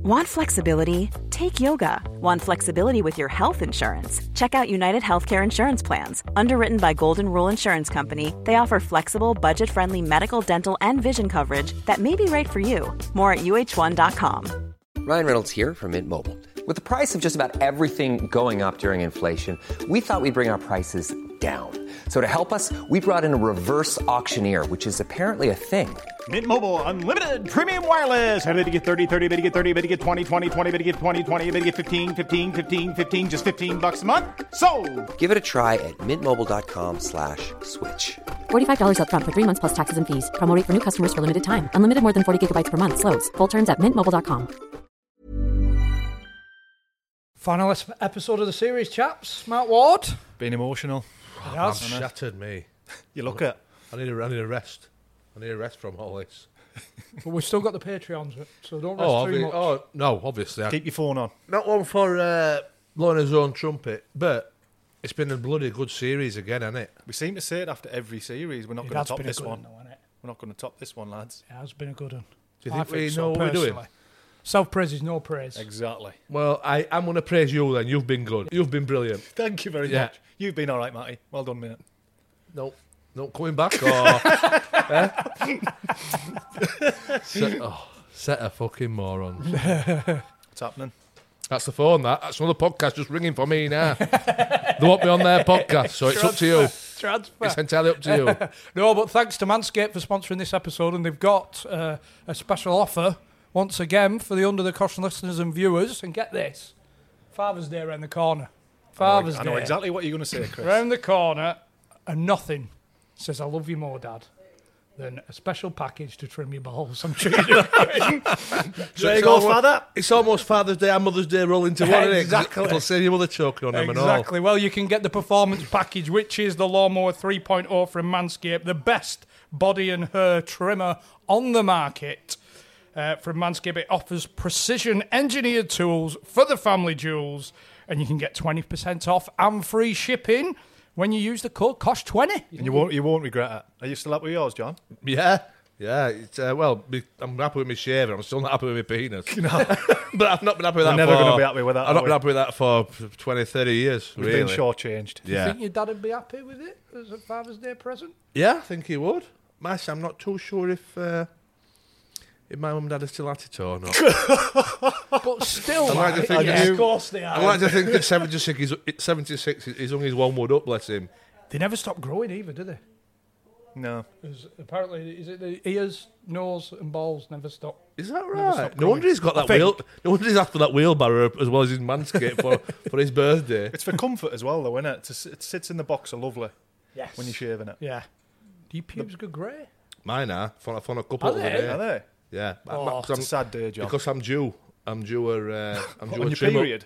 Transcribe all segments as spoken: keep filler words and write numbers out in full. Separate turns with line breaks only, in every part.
Want flexibility? Take yoga. Want flexibility with your health insurance? Check out United Healthcare Insurance Plans. Underwritten by Golden Rule Insurance Company, they offer flexible, budget-friendly medical, dental, and vision coverage that may be right for you. More at U H one dot com.
Ryan Reynolds here from Mint Mobile. With the price of just about everything going up during inflation, we thought we'd bring our prices down. So to help us, we brought in a reverse auctioneer, which is apparently a thing.
Mint Mobile Unlimited Premium Wireless. How to get thirty, thirty, how to get thirty, how to get twenty, twenty, twenty, how to get twenty, twenty, how to get fifteen, fifteen, fifteen, fifteen, just fifteen bucks a month? Sold!
Give it a try at mintmobile.com slash switch.
forty-five dollars up front for three months plus taxes and fees. Promo rate for new customers for limited time. Unlimited more than forty gigabytes per month. Slows full terms at mint mobile dot com.
Final episode of the series, chaps. Matt Ward.
Been emotional.
It
I'm
has.
shattered, me.
You look at.
I need a, I need a rest. I need a rest from all this.
But we've still got the Patreons, so don't rest
Oh,
too
obvi-
much.
oh no, obviously. I,
Keep your phone on.
not one for uh, blowing his own trumpet, but it's been a bloody good series again, hasn't it?
We seem to say it after every series. We're not
It
going
has
to top
been a
this
good
one.
though, hasn't it?
We're not going to top this one, lads.
It has been a good one.
Do you
I
think we
so,
know what we're doing?
personally. Self-praise is no praise.
Exactly.
Well, I, I'm going to praise you then. You've been good. You've been brilliant.
Thank you very
Yeah.
much. You've been all right, Matty. Well done, mate.
No, no coming back. Or, eh? set, oh, set a fucking moron.
What's happening?
That's the phone, that. That's another podcast just ringing for me now. They want me on their podcast, so it's up to you.
Transfer.
It's entirely up to you.
No, but thanks to Manscaped for sponsoring this episode, and they've got uh, a special offer once again for the Under the Caution listeners and viewers. And get this, Father's Day around the corner. Father's
I know
Day
exactly what you're going to say, Chris.
around the corner, and nothing says I love you more, Dad, than a special package to trim your balls. I'm sure you know.
There you go, Father.
It's almost Father's Day and Mother's Day roll into one, isn't it? 'Cause
Exactly.
It'll save your mother choking on them and all.
Exactly. Well, you can get the performance package, which is the Lawnmower three point oh from Manscaped, the best body and hair trimmer on the market. Uh, from Manscaped, it offers precision engineered tools for the family jewels, and you can get twenty percent off and free shipping when you use the code C O S H twenty.
And you won't, you won't regret it. Are you still up with yours, John?
Yeah, yeah. It's, uh, well, me- I'm happy with my shaver. I'm still not happy with my penis. No. But I've not been happy with
We're
that
never
for...
gonna be happy with that,
I've
are
not
we?
been happy with that for twenty, thirty years,
We've
really.
been shortchanged.
Do you
Yeah.
think your dad would be happy with it as a Father's Day present?
Yeah, I think he would. Mash, I'm not too sure if... Uh, if my mum and dad are still at it or not.
But still,
I like to
mate,
think
yes,
you-
of course they are.
I like to think that seventy-six, he's, seventy-six, he's hung his one wood up, bless him.
They never stop growing either, do they?
No.
There's apparently, is it the ears, nose, and balls never stop?
Is that
Never
right?
stop
No
growing.
wonder he's got
I
that
think.
wheel. No wonder he's after that wheelbarrow as well as his manscape for, for his birthday.
It's for comfort as well, though, isn't it? It s- It sits in the boxer lovely
Yes.
when you're shaving it.
Yeah. Do your pubes go grey?
Mine are. I found a couple
Are
of
they?
them.
Are they?
Yeah.
Oh,
Because
It's a sad day, John.
because I'm due. I'm due a. Uh, I'm due
On
a
your
trim
period?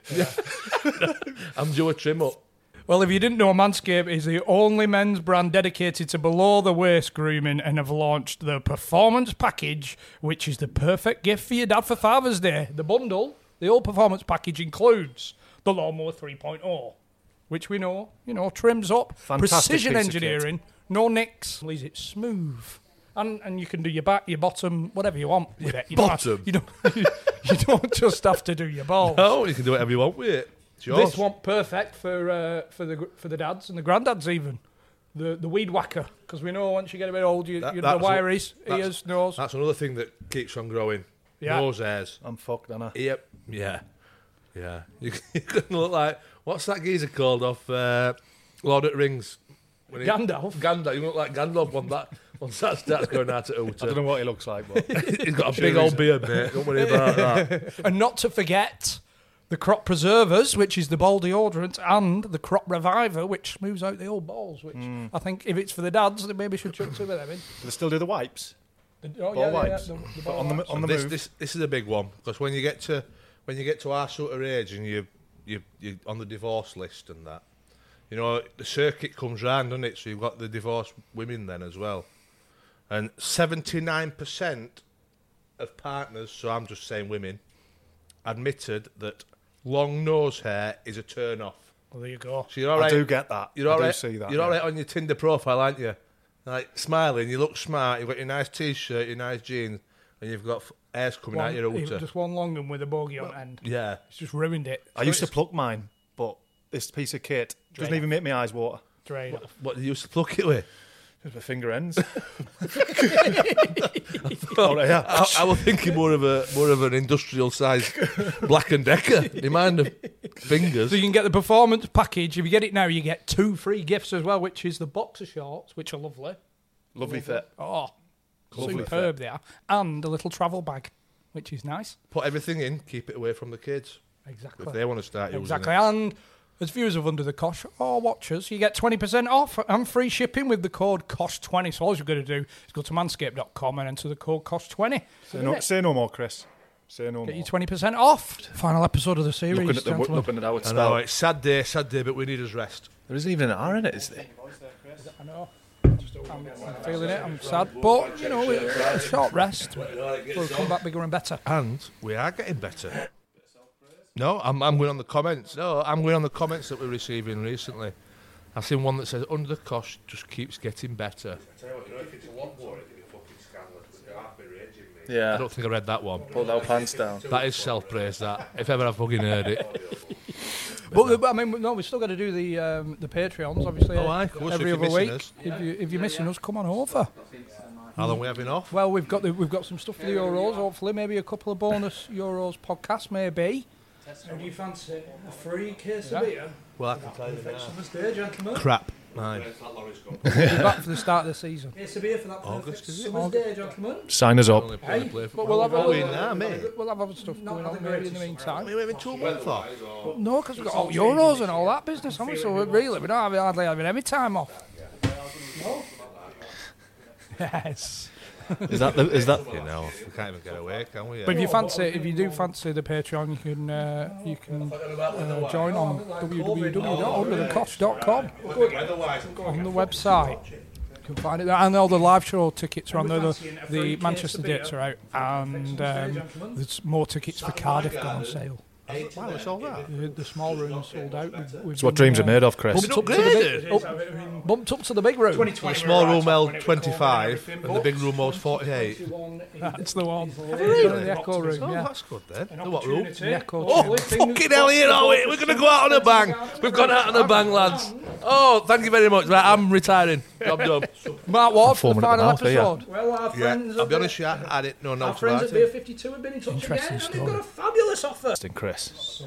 up. I'm due a trim up.
Well, if you didn't know, Manscaped is the only men's brand dedicated to below-the-waist grooming and have launched the Performance Package, which is the perfect gift for your dad for Father's Day. The bundle, the old Performance Package, includes the Lawnmower three point oh, which we know, you know, trims up,
Fantastic
precision
piece of kit.
engineering, no nicks, leaves it smooth. And and you can do your back, your bottom, whatever you want with it. You don't have-
Bottom?
you don't, you don't just have to do your balls.
Oh, you can do whatever you want with it. It's yours.
This one perfect for uh, for the for the dads and the granddads even. The the weed whacker, because we know once you get a bit old, you,
That-
you the
that's
wiries,
a- that's-
ears, nose.
That's another thing that keeps on growing.
Yeah.
Nose hairs.
I'm fucked, aren't I?
Yep. Yeah. Yeah. You, you couldn't look like... What's that geezer called off uh, Lord of the Rings? When he-
Gandalf.
Gandalf. You look like Gandalf when that, once that starts going out at
I don't know
Uta.
what he looks like, but
He's got a big old beard, mate. Don't worry about that.
And not to forget the Crop Preservers, which is the ball deodorant, and the Crop Reviver, which smooths out the old balls. Which
Hmm.
I think if it's for the dads, then maybe we should chuck two of them in.
do they still do the wipes?
The, oh,
Ball
yeah,
wipes?
yeah, the, the
But
ball
on the
wipes.
on the
this,
move.
this this is a big one because when you get to when you get to our sort of age and you you you on the divorce list and that, you know, the circuit comes round, doesn't it? So you've got the divorced women then as well, and seventy-nine percent of partners, so I'm just saying women, admitted that long nose hair is a turn off.
Well, there you go.
So you're all
I
right.
do get that.
You're
I
all
do
right.
see that.
You're all
yeah.
right on your Tinder profile, aren't you? Like smiling, you look smart. You've got your nice t-shirt, your nice jeans, and you've got f- airs coming
One,
out your outer.
just one long one with a bogey on end.
Yeah.
It's just ruined it.
I used to pluck mine, but this piece of kit doesn't
Drain.
even make my eyes water.
Drain off.
What do you used to pluck it with?
Just my finger ends. Oh, yeah.
I, I was thinking more of a more of an industrial size Black and Decker. Do you mind the fingers?
So you can get the performance package. If you get it now, you get two free gifts as well, which is the boxer shorts, which are lovely.
Lovely fit.
Oh,
Lovely
superb they are. And a little travel bag, which is nice.
Put everything in, keep it away from the kids.
Exactly.
If they want to start using
Exactly.
it.
And as viewers of Under the Cosh or watchers, you get twenty percent off and free shipping with the code cosh twenty. So all you've got to do is go to manscaped dot com and enter the code cosh twenty.
Say no, say no more, Chris. Say no
Get
more.
you twenty percent off. Final episode of the series.
Looking at, the,
gentlemen.
looking at how it's
I know,
spelled.
it's sad day, sad day, but we need us rest.
There isn't even an R in it, is there?
I know. I'm feeling it. I'm sad. But, you know, a short rest. We'll come back bigger and better.
And we are getting better. No, I'm, I'm going on the comments. No, I'm going on the comments that we're receiving recently. I've seen one that says, Under the Cosh just keeps getting better. I
Yeah.
don't think I read that one.
Pull our pants down.
That is self-praise, that. If ever I've fucking heard it.
But, but I mean, no, we've still got to do the um, the Patreons, obviously.
Oh,
uh,
aye, of course,
every
if you're
other week.
missing us.
If, you, if you're missing us, come on over.
How long are we having off?
Well, we've got the, we've got some stuff for the Euros. Hopefully, maybe a couple of bonus Euros podcasts, maybe. How do you fancy a free case of beer?
Well, I can tell you now.
Summer's Day, gentlemen.
Crap. Mine.
We'll be back for the start of the season.
Case of beer for that
August, is it?
Summer's Day, gentlemen.
Sign us up.
Only play,
Hey,
play
but we'll have,
What
a,
are we in now, mate?
we'll have other stuff going on maybe in the meantime.
We're having two months off.
No, because we've got all Euros and all that business, haven't we? So we're really, we don't have hardly having any time off. Yes.
Is that the, is that?
You know, we can't even get away, can we?
But if you fancy, if you do fancy the Patreon, you can uh, you can uh, join on w w w dot under the cosh dot com on the website. You can find it there, and all the live show tickets are on there. The, the Manchester dates are out, and um, there's more tickets for Cardiff going on sale.
Wow, it's all that.
The, the small room sold out. We've, we've
It's what
been,
dreams
uh,
are made of, Chris.
Bumped up, to the big, up, bumped up to the big room.
The small room held twenty-five, and the big room holds forty-eight.
That's the one. Really? The Echo room,
Oh,
yeah.
that's good then. The what room?
The Echo
Oh,
room.
fucking hell, you know it. We're going to go out on a bang. We've gone out on a bang, lads. Oh, thank you very much. Right, I'm retiring. Job done.
Mark Ward for the
Four minute
final
mouth, yeah.
episode.
Well, our
Yeah,
friends,
I'll
at
be
the-
honest, yeah, I didn't know
our
nothing
friends
about
at Beer
it.
fifty-two have been in touch
Interesting
again, and
story.
they've got a fabulous offer.
Interesting, Chris.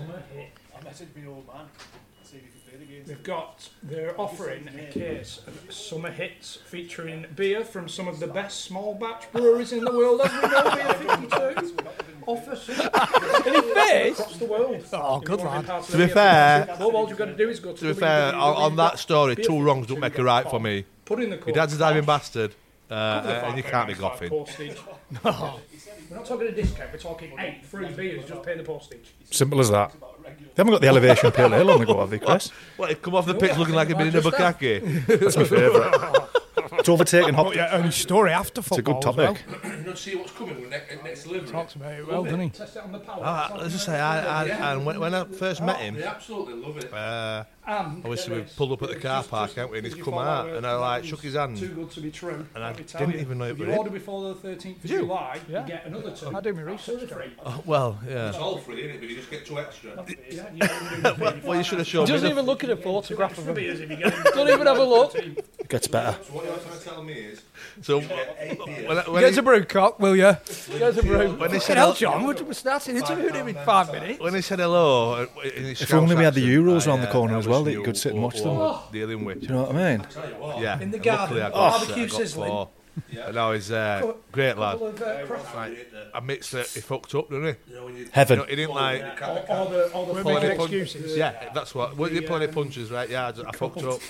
They've got, they're offering a case of summer hits featuring beer from some of the best small batch breweries in the world, as we know, Beer fifty-two. Offers any face across the world. Oh, good lad.
To be fair,
Well, all you've got to do is go to
to be fair, on, on that story, two wrongs don't make a right for me.
Put in the
Your
code.
dad's a diving bastard, uh, and you can't be goffing.
Postage. No. We're not talking a discount, we're talking eight free beers, just pay the postage.
Simple as that. They haven't got the elevation pale ale on the go, have they, Chris?
What, he'd come off the pitch looking like he'd been in a bukkake?
That's my favourite. It's overtaken hop.
Oh, yeah, and his story after
It's a
football.
good topic.
You don't see what's coming with next, next delivery.
Talks about it well, doesn't he?
Test it on the power.
Uh, let's just say, I, I, and when, when I first met him,
absolutely love it.
uh,
And
obviously we pulled up at the car park, haven't we, and he's come out, and I like shook his hand,
Too good to be true.
and I
Let me tell
didn't
you.
even know it
If you
was
order
him.
before the thirteenth of
Did you?
July,
Yeah.
you get another two.
I do my research.
Free.
Oh, well, yeah.
It's all free, isn't it? But you just get two extra.
Yeah, you don't do
Well, you should have shown me.
Doesn't
The,
even look at a photograph of him.
beers if you get them.
Don't even have a look.
It gets better.
So what you're trying to tell me is,
so
eight beers.
when, I- when,
Get
he,
a brew cock, will you? Get a brew.
when, he
Fucking
said
hell,
hello,
John, we're we're starting interviewing him in five minutes.
when he said hello, uh, in his
If only we had the
Scouse
Euros
accent,
round the
I,
corner
uh,
as
I
well,
was
that you
new
could sit and
what-
watch
what
them.
we're Dealing with.
Do you know what I mean?
Yeah.
In the
and
garden,
luckily I got,
barbecue
I got
sizzling.
four. But no, he's uh, great lad.
Couple of, uh, craft-
Like, I mixed it. He fucked up, didn't he?
You know, when you
You
Heaven.
know, he didn't like.
all, all the all the
We're
full
making
punch-
excuses.
Yeah, that's what. We didn't play any punches, right? Yeah, I, just, I fucked up.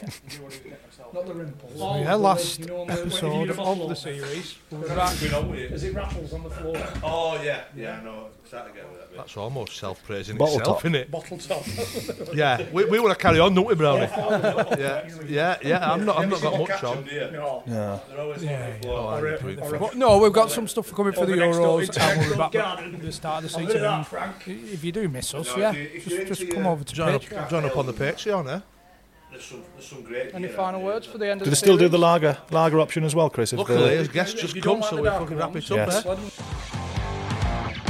not the rimples.
Yeah, last
You know, on the- when you
episode
need a bottle
of the
of-
series. We'll be back.
been on with it.
As it rattles on the floor.
Oh, yeah. Yeah, I know. Start again with that bit.
That's almost self-praising
Bottle
itself,
top.
isn't it?
Bottle top.
Yeah, we, we want to carry on, don't we, Brownie? yeah, yeah, yeah. I'm not. I'm not got much on.
No.
Yeah.
They're always
Yeah,
on the floor.
Or a-
Pretty
or a-
But no, we've got some stuff coming for the
Over next door
Euros,
into
and we'll be
the
back
garden.
at the start of the
Look
season.
at that,
And
Frank.
if you do miss us,
No,
yeah,
if you- if
just,
you're
just
into
come
your-
over to
Join up,
Patreon.
join up on the Patreon, eh?
there's some, there's some great.
Any
gear
final
out
words
there.
for the end of
Do
the
they still do
series?
the lager lager option as well, Chris? If,
Luckily,
uh,
his guest
If
just
you don't
come,
like
so
the
we
darker
can wrap
ones,
it up
Yes.
there.
well,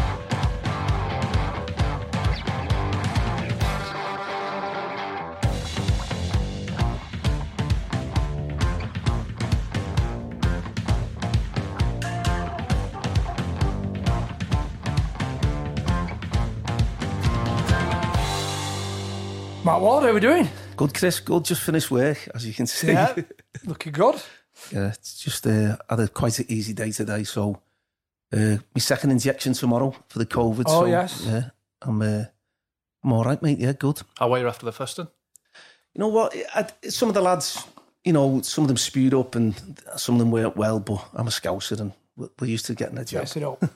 Matt Ward, how are we doing?
Good, Chris. Good. Just finished work, as you can see.
Yeah, looking good.
Yeah, it's just uh, had a quite an easy day today. So, uh, my second injection tomorrow for the COVID.
Oh,
so,
yes.
Yeah, I'm. Uh, I'm all right, mate. Yeah, good.
how are you after the first one?
You know what? I, some of the lads, you know, some of them spewed up and some of them weren't well. But I'm a Scouser and we're, we're used to getting a job.
Yes, it up.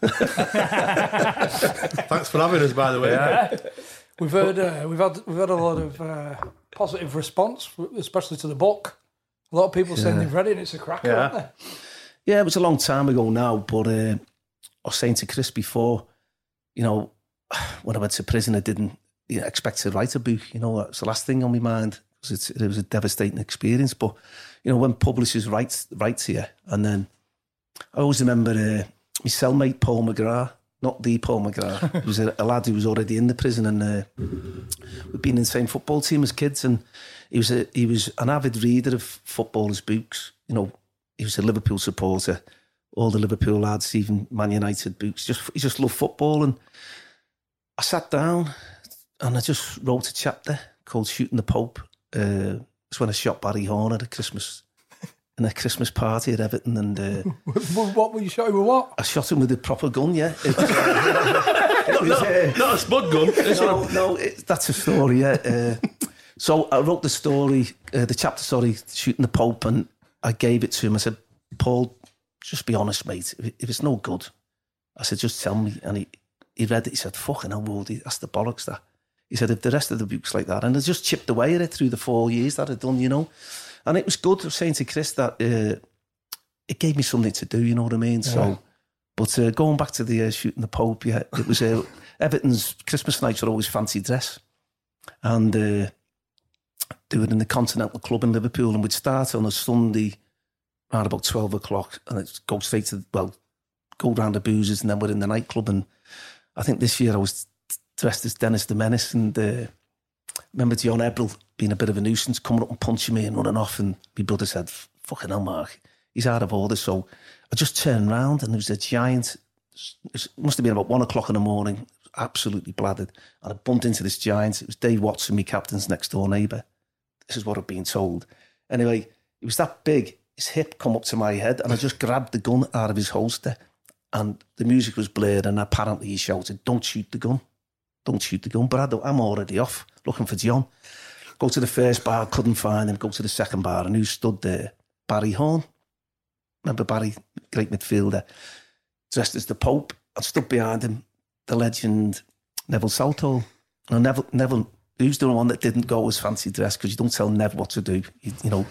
Thanks for having us, by the way.
We've heard, uh, we've had, we've had a lot of uh, positive response, especially to the book. A lot of people saying they've read it and it's a cracker,
Yeah.
isn't it?
Yeah, it was a long time ago now. But uh, I was saying to Chris before, you know, when I went to prison, I didn't you know, expect to write a book. You know, it was the last thing on my mind. It was, it was a devastating experience. But, you know, when publishers write, write to you, and then I always remember uh, my cellmate, Paul McGrath, not the Paul McGrath. He was a, a lad who was already in the prison, and uh, we'd been in the same football team as kids, and he was a, he was an avid reader of footballers' books. You know, he was a Liverpool supporter, all the Liverpool lads, even Man United books. Just he just loved football, and I sat down and I just wrote a chapter called "Shooting the Pope." Uh, it's when I shot Barry Horn at a Christmas in a Christmas party at Everton, and uh,
What were you showing with what?
I shot him with a proper gun. Yeah, it was, uh, it was, uh,
Not a spud gun. This
no,
one.
no, it, that's a story. Yeah. Uh, so I wrote the story, uh, the chapter. Sorry, shooting the Pope, and I gave it to him. I said, "Paul, just be honest, mate. If, if it's no good," I said, "just tell me." And he, he read it. He said, "Fucking hell, Woody, that's the bollocks." That he said, "If the rest of the book's like that," and I just chipped away at it through the four years that I'd done, you know. And it was good. I was saying to Chris that uh, it gave me something to do. You know what I mean? Yeah. So. But uh, going back to the uh, shooting the Pope, yeah, it was uh, Everton's Christmas nights were always fancy dress, and uh, do it in the Continental Club in Liverpool, and we'd start on a Sunday around about twelve o'clock, and it'd go straight to well, go round the boozers, and then we're in the nightclub. And I think this year I was dressed as Dennis the Menace, and uh, remember John Ebrell being a bit of a nuisance, coming up and punching me and running off, and my brother said, "Fucking hell, Mark, he's out of order." So I just turned round and there was a giant, it must have been about one o'clock in the morning, absolutely bladdered. And I bumped into this giant. It was Dave Watson, my captain's next door neighbour. This is what I've been told. Anyway, it was that big, his hip come up to my head, and I just grabbed the gun out of his holster, and the music was blared, and apparently he shouted, "Don't shoot the gun. Don't shoot the gun." But I don't, I'm already off looking for John. Go to the first bar, couldn't find him. Go to the second bar, and who stood there? Barry Horn. Remember Barry, great midfielder, dressed as the Pope. I stood behind him, the legend Neville Southall. And Neville, Neville, who's the one that didn't go as fancy dress, because you don't tell Nev what to do, you, you know.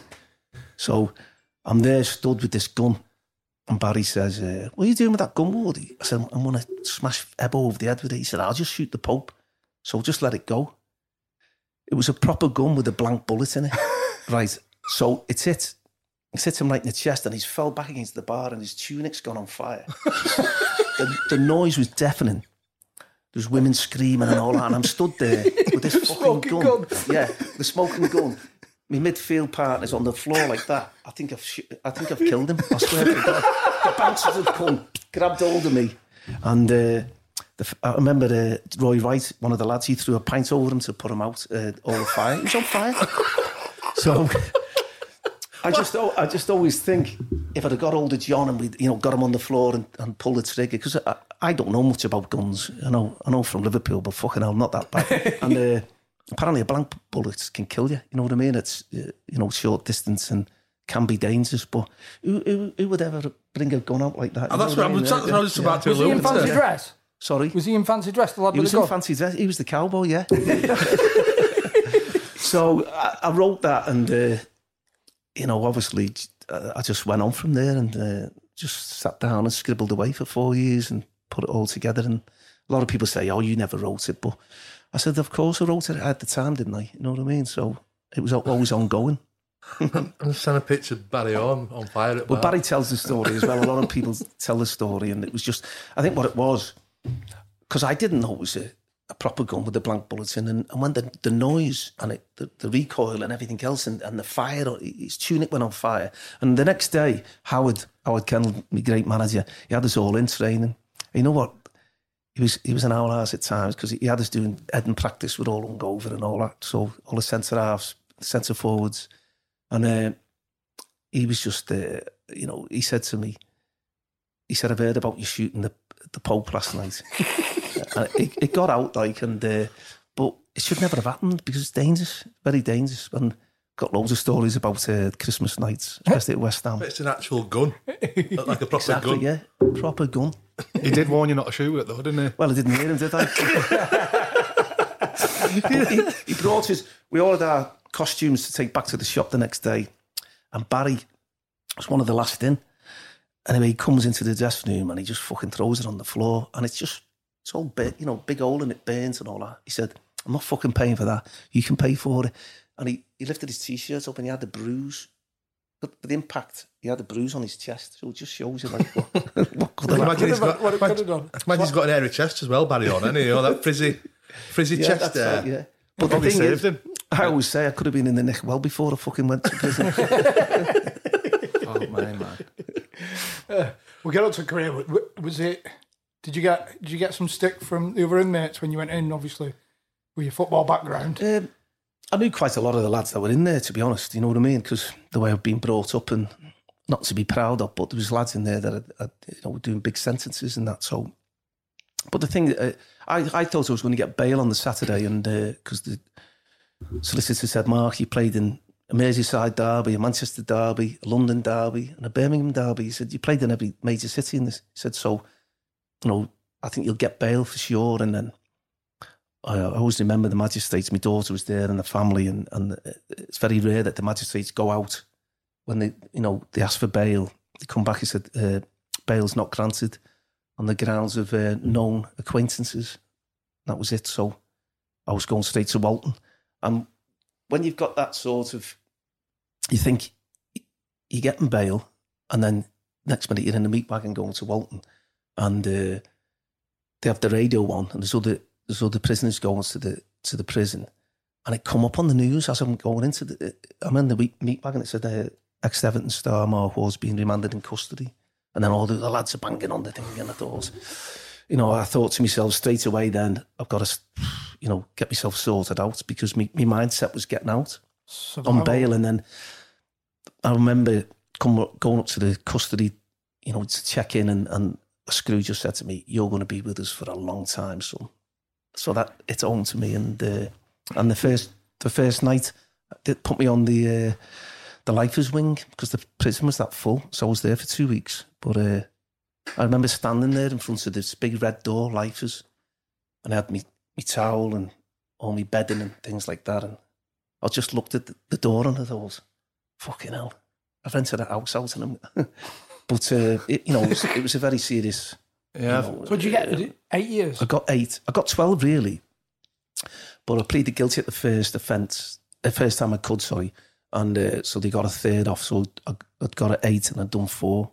So I'm there, stood with this gun, and Barry says, uh, "What are you doing with that gun, Woody?" I said, "I'm going to smash Ebbo over the head with it." He said, "I'll just shoot the Pope, so just let it go." It was a proper gun with a blank bullet in it. Right, so it's hit. It's hit him right in the chest, and he's fell back against the bar, and his tunic's gone on fire. the, the noise was deafening. There's women screaming and all that, and I'm stood there with this fucking gun. gun. Yeah, the smoking gun. My midfield partner's on the floor like that. I think I've, sh- I think I've killed him. I swear to God. The bouncers have come, grabbed hold of me, and uh, the, I remember uh, Roy Wright, one of the lads, he threw a pint over him to put him out. Uh, all the fire. He was on fire. So. I just, I just always think if I'd have got hold of John and we, you know, got him on the floor and, and pulled the trigger, because I, I don't know much about guns. I know, I know from Liverpool, but fucking hell, not that bad. And uh, apparently, a blank bullet can kill you. You know what I mean? It's uh, you know, short distance and can be dangerous. But who, who, who would ever bring a gun out like that?
Oh, that's what I was just about to
Was he in fancy dress?
Sorry,
was he in fancy dress? The lad
he
with
was
the gun?
in fancy dress. He was the cowboy, yeah. So I, I wrote that, and. Uh, You know, obviously, I just went on from there and uh, just sat down and scribbled away for four years and put it all together. And a lot of people say, "Oh, you never wrote it," but I said, "Of course I wrote it at the time, didn't I?" You know what I mean? So It was always ongoing.
I'm just trying to picture Barry on on fire at
Well,
bar.
Barry tells the story as well. A lot of people tell the story, and it was just, I think what it was, because I didn't know it was a, a proper gun with a blank bullet in, and, and when the, the noise and it, the, the recoil and everything else, and, and the fire, his tunic went on fire. And the next day, Howard, Howard Kennel, my great manager, he had us all in training. And you know what? He was he was an hour hours at times because he had us doing head and practice with all hungover and all that. So all the centre halves, centre forwards. And uh, he was just, uh, you know, he said to me, he said, I've heard about you shooting the the Pope last night. And it, it got out, like, and uh, but it should never have happened because it's dangerous, very dangerous. And got loads of stories about uh, Christmas nights, especially at West Ham.
It's an actual gun, like a proper
Exactly,
gun.
yeah, proper gun.
He did warn you not to shoot it, though, didn't he?
Well, I didn't hear him, did I? he, he brought his. We all had our costumes to take back to the shop the next day, and Barry was one of the last in. Anyway, he comes into the dressing room and he just fucking throws it on the floor, and it's just it's all big, you know, big hole and it burns and all that. He said, "I'm not fucking paying for that. You can pay for it." And he, he lifted his t-shirt up and he had the bruise. But with the impact, he had a bruise on his chest, so it just shows you like what, what could have
Imagine he's
happened.
got,
What it
imagine,
could have done.
imagine he's got an airy chest as well, Barry on, hasn't he? You know, that frizzy, frizzy
Yeah,
chest
that's
there.
right, yeah. But the
Probably
thing
saved
is,
him.
I always say I could have been in the nick well before I fucking went to prison.
Oh, my man.
Uh, we'll get on to career. W- Was it? Did you get? Did you get some stick from the other inmates when you went in? Obviously, with your football background.
Um, I knew quite a lot of the lads that were in there, to be honest. You know what I mean? Because the way I've been brought up, and not to be proud of, but there was lads in there that are, are, you know, were doing big sentences and that. So, but the thing, uh, I I thought I was going to get bail on the Saturday, and because uh, the solicitor said, "Mark, you played in a Merseyside derby, a Manchester derby, a London derby, and a Birmingham derby." He said, "You played in every major city in this." He said, "So, you know, I think you'll get bail for sure." And then I, I always remember the magistrates. My daughter was there and the family, and, and it's very rare that the magistrates go out when they, you know, they ask for bail. They come back and said, uh, "Bail's not granted," on the grounds of uh, known acquaintances. That was it. So I was going straight to Walton. And when you've got that sort of, you think you're getting bail, and then next minute you're in the meat wagon going to Walton, and uh, they have the radio on, and there's other there's other prisoners going to the to the prison, and it come up on the news as I'm going into the. I'm in the meat, meat wagon. It said uh, ex-Everton star Mark was being remanded in custody, and then all the, the lads are banging on the thing, and I thought, you know, I thought to myself straight away, then I've got to, you know, get myself sorted out, because my, my mindset was getting out
Survival.
on bail. And then I remember come, going up to the custody, you know, to check in, and, and a screw just said to me, "You're going to be with us for a long time, son." So that it's home to me. And uh, and the first the first night, they put me on the uh, the lifers wing because the prison was that full. So I was there for two weeks. But uh, I remember standing there in front of this big red door, lifers, and I had me me towel and all my bedding and things like that. And I just looked at the, the door and I thought, "Fucking hell, I've rented a house out." And I'm but uh, it, you know, it was, it was a very serious.
Yeah.
You know,
So did you get eight years?
I got eight. I got twelve really, but I pleaded guilty at the first offence, the first time I could. Sorry, and uh, so they got a third off. So I, I'd got an eight and I'd done four.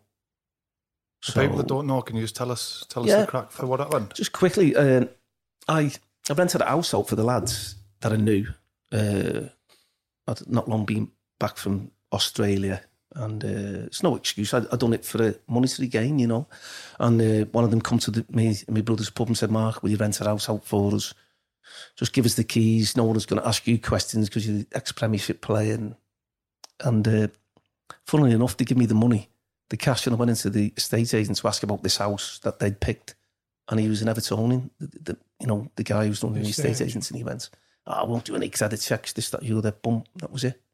For people that don't know, can you just tell us tell us
Yeah.
the crack for what happened?
Just quickly, uh, I I rented a house out for the lads that I knew. Uh, I'd not long been back from Australia, and uh, it's no excuse. I I done it for a monetary gain, you know. And uh, one of them come to the, me and my brother's pub and said, "Mark, will you rent a house out for us? Just give us the keys. No one's going to ask you questions because you're the ex-Premiership player." And, and uh, funnily enough, they give me the money, the cash, and I went into the estate agent to ask about this house that they'd picked, and he was an Evertonian, the, the, you know, the guy who was running the
Estate
estate agents, and he went, "Oh, I won't do any because I had the checks, this, that, you, that, boom." That was it.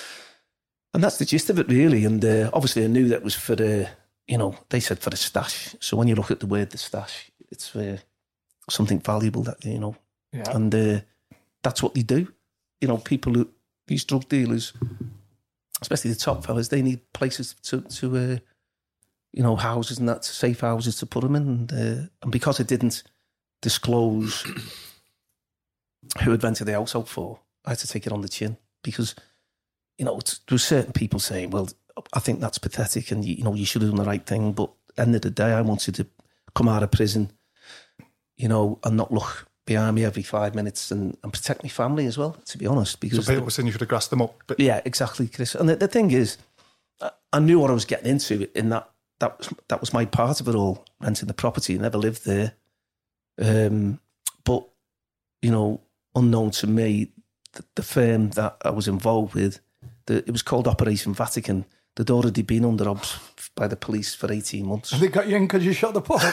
And that's the gist of it, really. And uh, obviously I knew that was for the, you know, they said for the stash. So when you look at the word, the stash, it's uh, something valuable that, you know,
Yeah.
and uh, that's what they do. You know, people who, these drug dealers, especially the top fellas, they need places to, to uh, you know, houses and that, safe houses to put them in. And, uh, and because I didn't disclose who I'd rented the house out for, I had to take it on the chin. because, you know, it's, there were certain people saying, well, I think that's pathetic and, you, you know, you should have done the right thing. But at the end of the day, I wanted to come out of prison, you know, and not look behind me every five minutes and, and protect my family as well, to be honest. Because
so people were saying you should have grassed them up. But
yeah, exactly, Chris. And the, the thing is, I, I knew what I was getting into in that, that, was, that was my part of it all, renting the property. I never lived there. Um, but, you know, unknown to me, the, the firm that I was involved with, the, it was called Operation Vatican. They'd already been under obs by the police for eighteen months.
And they got you in because you shot the pub?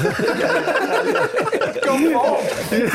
Go on.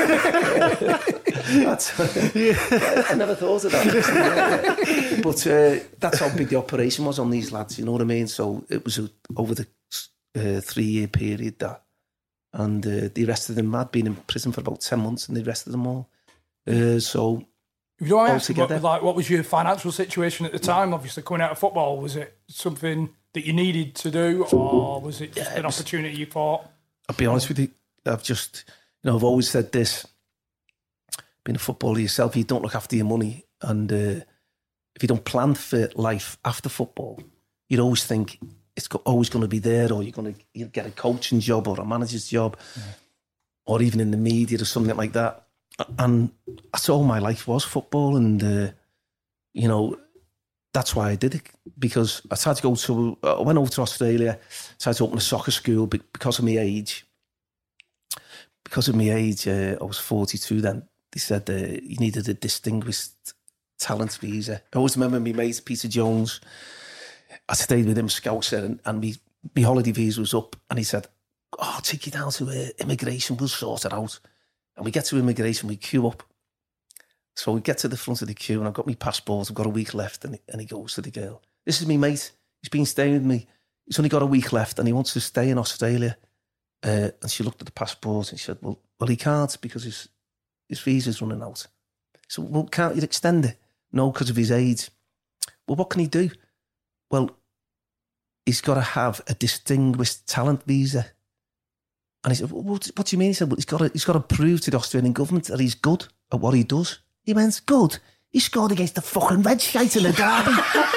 That's, yeah. I never thought of that. But uh, that's how big the operation was on these lads, you know what I mean? So it was a, over the uh, three-year period that, and uh, they arrested them. I'd been in prison for about ten months and they arrested them all. Uh, so...
If you don't ask, what, like, what was your financial situation at the time? Obviously, coming out of football, was it something that you needed to do, or was it just yeah, an was, opportunity you thought?
I'll be honest with you, I've just, you know, I've always said this, being a footballer yourself, you don't look after your money, and uh, if you don't plan for life after football, you'd always think it's always going to be there, or you're going to you'll get a coaching job or a manager's job, yeah. or even in the media or something like that. And that's all my life was, football, and uh, you know, that's why I did it, because I tried to go to, I went over to Australia, tried to open a soccer school because of my age. Because of my age, uh, I was forty-two then. They said uh, you needed a distinguished talent visa. I always remember my mate Peter Jones. I stayed with him, Scouser, and, and me, my holiday visa was up, and he said, "Oh, I'll take you down to uh, immigration. We'll sort it out." And we get to immigration, we queue up. So we get to the front of the queue and I've got my passport, I've got a week left, and he, and he goes to the girl, "This is me mate, he's been staying with me. He's only got a week left and he wants to stay in Australia." Uh, and she looked at the passport and she said, well, well, he can't because his, his visa's running out. So, well, can't you extend it? No, because of his age. Well, what can he do? Well, he's got to have a distinguished talent visa. And he said, what, what do you mean? He said, well, he's got to, he's got to prove to the Australian government that he's good at what he does. He went, good? He scored against the fucking red shite in the derby.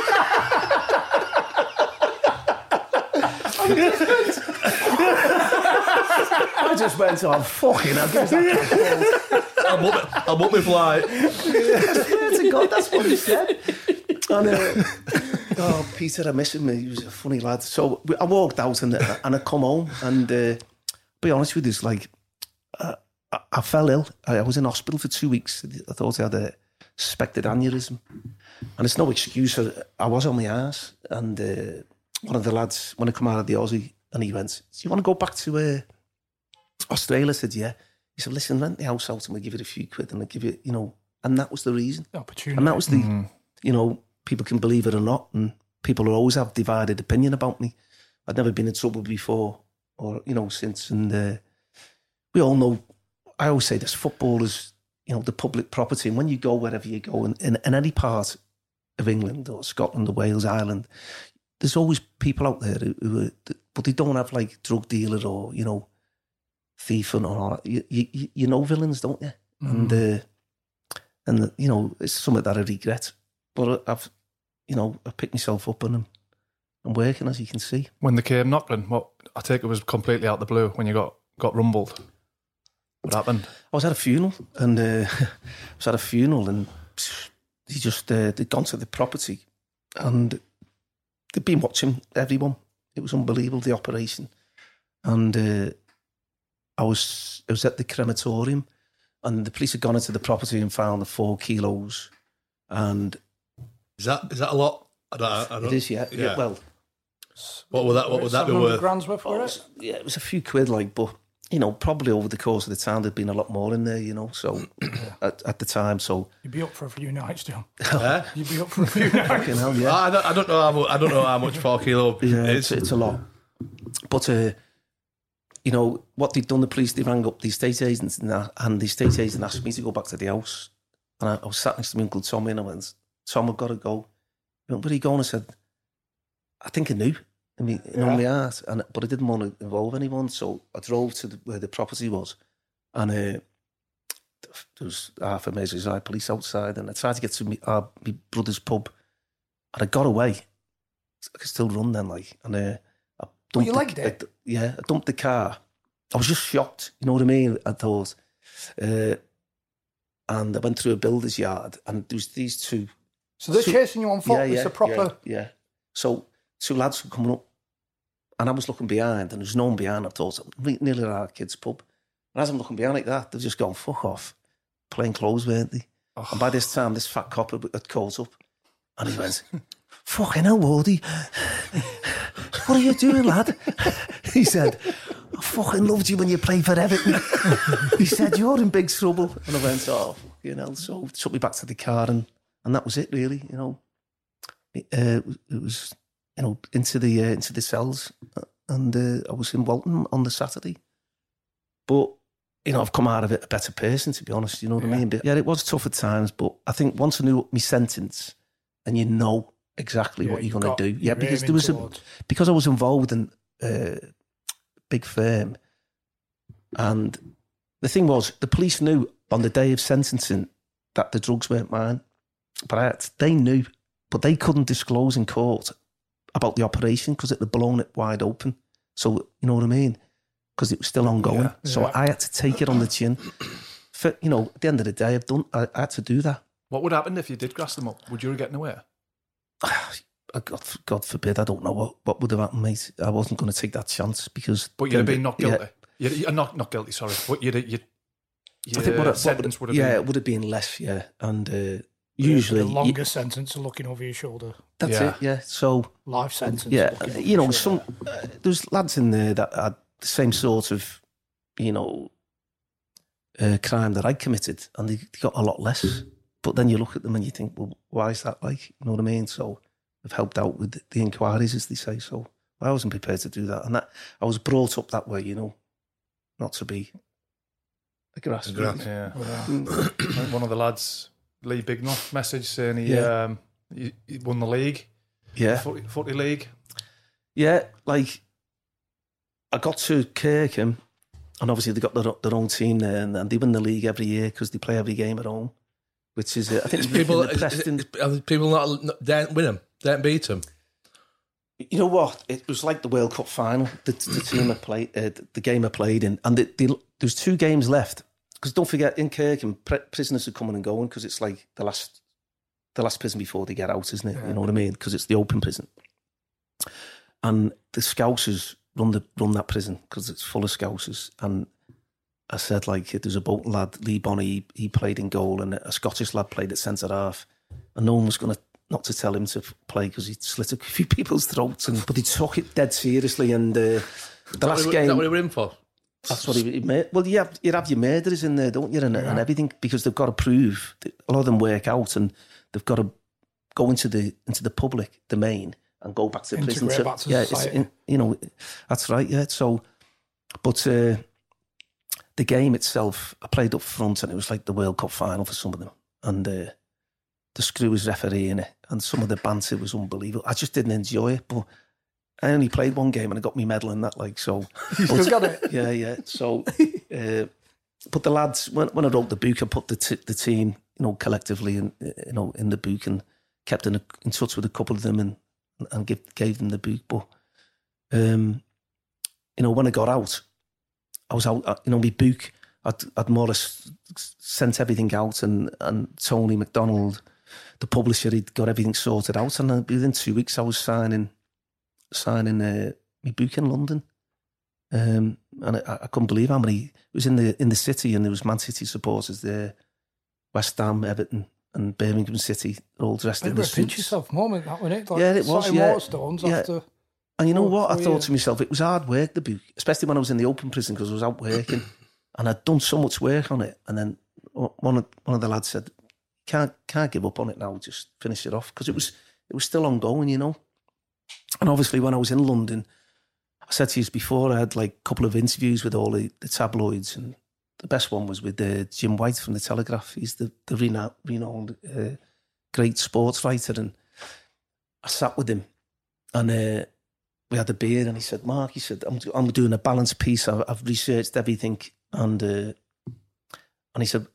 I just went, oh, fucking hell, give us that.
I'm up, I'm up my flight.
I swear to God, that's what he said. And, uh, oh, Peter, I miss him. He was a funny lad. So I walked out and, and I come home and... Uh, be honest with you, it's like uh, I, I fell ill. I, I was in hospital for two weeks. I thought I had a suspected aneurysm, and it's no excuse. I, I was on my arse, and uh, one of the lads, when I come out of the Aussie, and he went, "Do you want to go back to uh, Australia?" I said, "Yeah." He said, "Listen, rent the house out, and we'll give you a few quid, and I'll give you, you know." And that was the reason.
The opportunity.
And that was the,
mm-hmm.
you know, people can believe it or not, and people will always have divided opinion about me. I'd never been in trouble before. Or, you know, since, and uh, we all know, I always say this, football is, you know, the public property. And when you go wherever you go, in, in, in any part of England or Scotland or Wales, Ireland, there's always people out there who, who are, but they don't have like drug dealer or, you know, thief and all that. You, you, you know villains, don't you? Mm. And, uh, and you know, it's something that I regret. But I've, you know, I picked myself up and I'm, I'm working, as you can see.
When they came knocking, what I take it was completely out the blue when you got, got rumbled. What happened?
I was at a funeral, and uh, I was at a funeral, and he just uh, they'd gone to the property, and they'd been watching everyone. It was unbelievable, the operation, and uh, I was I was at the crematorium, and the police had gone into the property and found the four kilos, and
is that is that a lot? I don't, I don't,
it is, yeah. yeah. yeah well.
What would that? What would that be worth?
Grand's worth for
it?
it?
Yeah, it was a few quid, like, but you know, probably over the course of the time there'd been a lot more in there, you know. So at, at the time, so
you'd be up for a few nights, John.
Eh?
You'd be up for a few nights.
Hell, yeah.
I don't, I don't know how much. I don't know how much four kilo
yeah,
is.
It's, it's a lot, but uh, you know what they'd done. The police they rang up the estate agents and that, and the estate agent asked me to go back to the house, and I, I was sat next to my Uncle Tommy, and I went, "Tom, I've got to go." He went, "Where are you going?" I said, "I think I knew." I mean, in yeah. my heart, and but I didn't want to involve anyone, so I drove to the, where the property was, and uh, there was half a Merseyside police outside, and I tried to get to my, uh, my brother's pub, and I got away. I could still run then, like, and uh, I
dumped you
the,
liked it?
I, yeah, I dumped the car. I was just shocked, you know what I mean? I thought, uh, and I went through a builder's yard, and there was these two.
So they're
two,
chasing you on foot?
Yeah,
It's
yeah,
a proper.
Yeah, yeah. So two lads were coming up, and I was looking behind, and there was no one behind. I thought, I'm nearly at our kids' pub. And as I'm looking behind like that, they've just gone, fuck off. Plain clothes, weren't they? Oh. And by this time, this fat cop had, had caught up, and he went, fucking hell, Wardy, what are you doing, lad? He said, I fucking loved you when you played for Everton. He said, you're in big trouble. And I went, oh, you know, so took me back to the car, and, and that was it, really, you know. It, uh, it was, you know, into the uh, into the cells, and uh, I was in Walton on the Saturday. But, you know, I've come out of it a better person, to be honest, you know what yeah. I mean? But, yeah, it was tough at times, but I think once I knew my sentence, and you know exactly yeah, what you're going to do. Yeah, because there was a, because I was involved in a uh, big firm, and the thing was, the police knew on the day of sentencing that the drugs weren't mine, but I had, they knew, but they couldn't disclose in court about the operation because it had blown it wide open. So, you know what I mean? Because it was still ongoing. Yeah, so yeah. I had to take it on the chin. For, you know, at the end of the day, I've done. I, I had to do that.
What would happen if you did grass them up? Would you have gotten away?
God, God forbid, I don't know what, what would have happened, mate. I wasn't going to take that chance because...
But you'd have been not guilty. Yeah. You'd, you're not not guilty, sorry. But you'd, you'd, you'd I think what, sentence
what,
would have
yeah,
been...
Yeah, it would have been less, yeah. And uh, usually...
A longer you, sentence of looking over your shoulder.
That's
yeah.
it, yeah. So...
Life sentence.
Yeah, you know, some... Uh, there's lads in there that had the same sort of, you know, uh, crime that I committed, and they got a lot less. But then you look at them and you think, well, why is that like? You know what I mean? So they've helped out with the inquiries, as they say. So I wasn't prepared to do that. And that I was brought up that way, you know, not to be a grassroots.
Yeah. yeah. One of the lads, Lee Bignell, message saying he, yeah. um, he, he won the league.
Yeah.
The footy, footy league.
Yeah, like I got to Kirkham, and obviously they got their, their own team there, and, and they win the league every year because they play every game at home. Which is, uh, I think,
it's people. Is, is, is, are people not, not don't win them, don't beat them.
You know what? It was like the World Cup final. The, the team I played, uh, the game I played in, and the, the, there's two games left. Because don't forget, in Kirkham, prisoners are coming and going because it's like the last, the last prison before they get out, isn't it? Yeah. You know what I mean? Because it's the open prison, and the Scousers run the run that prison because it's full of Scousers. And I said, like, there's a Bolton lad, Lee Bonny, he, he played in goal, and a Scottish lad played at centre half, and no one was going to not to tell him to play because he'd slit a few people's throats, and but he took it dead seriously. And uh, the last
what,
game,
is that what he were in for?
That's what he, he made. Well, you have you have your murderers in there, don't you, and, yeah. and everything, because they've got to prove that a lot of them work out, and they've got to go into the into the public domain and go back to the prison.
To, back to
yeah, it's, in, you know, that's right. Yeah, so, but. Uh, The game itself, I played up front, and it was like the World Cup final for some of them. And uh, the Screw was refereeing it, and some of the banter was unbelievable. I just didn't enjoy it, but I only played one game, and I got me medal in that. Like so,
you
but,
got it.
Yeah, yeah. So, uh, but the lads, when, when I wrote the book, I put the t- the team, you know, collectively, in you know, in the book, and kept in, a, in touch with a couple of them, and and give, gave them the book. But um, you know, when I got out. I was out, you know, my book, I'd, I'd more or less sent everything out, and, and Tony McDonald, the publisher, he'd got everything sorted out, and within two weeks I was signing signing uh, my book in London. Um, and I, I couldn't believe how many, it was in the in the city, and there was Man City supporters there, West Ham, Everton, and Birmingham City, all dressed in the suits.
Pinch yourself moment, that wasn't it? Like
yeah, it was, yeah.
Waterstones
yeah.
after...
And you know what? I thought to myself, it was hard work, the book, especially when I was in the open prison because I was out working, and I'd done so much work on it. And then one of one of the lads said, "Can't can't give up on it now. Just finish it off," because it was it was still ongoing, you know. And obviously, when I was in London, I said to you before, I had like a couple of interviews with all the, the tabloids, and the best one was with uh, Jim White from the Telegraph. He's the the renowned, renowned uh, great sports writer, and I sat with him, and. Uh, We had a beer, and he said, "Mark," he said, "I'm I'm doing a balanced piece. I've, I've researched everything," and uh, and he said,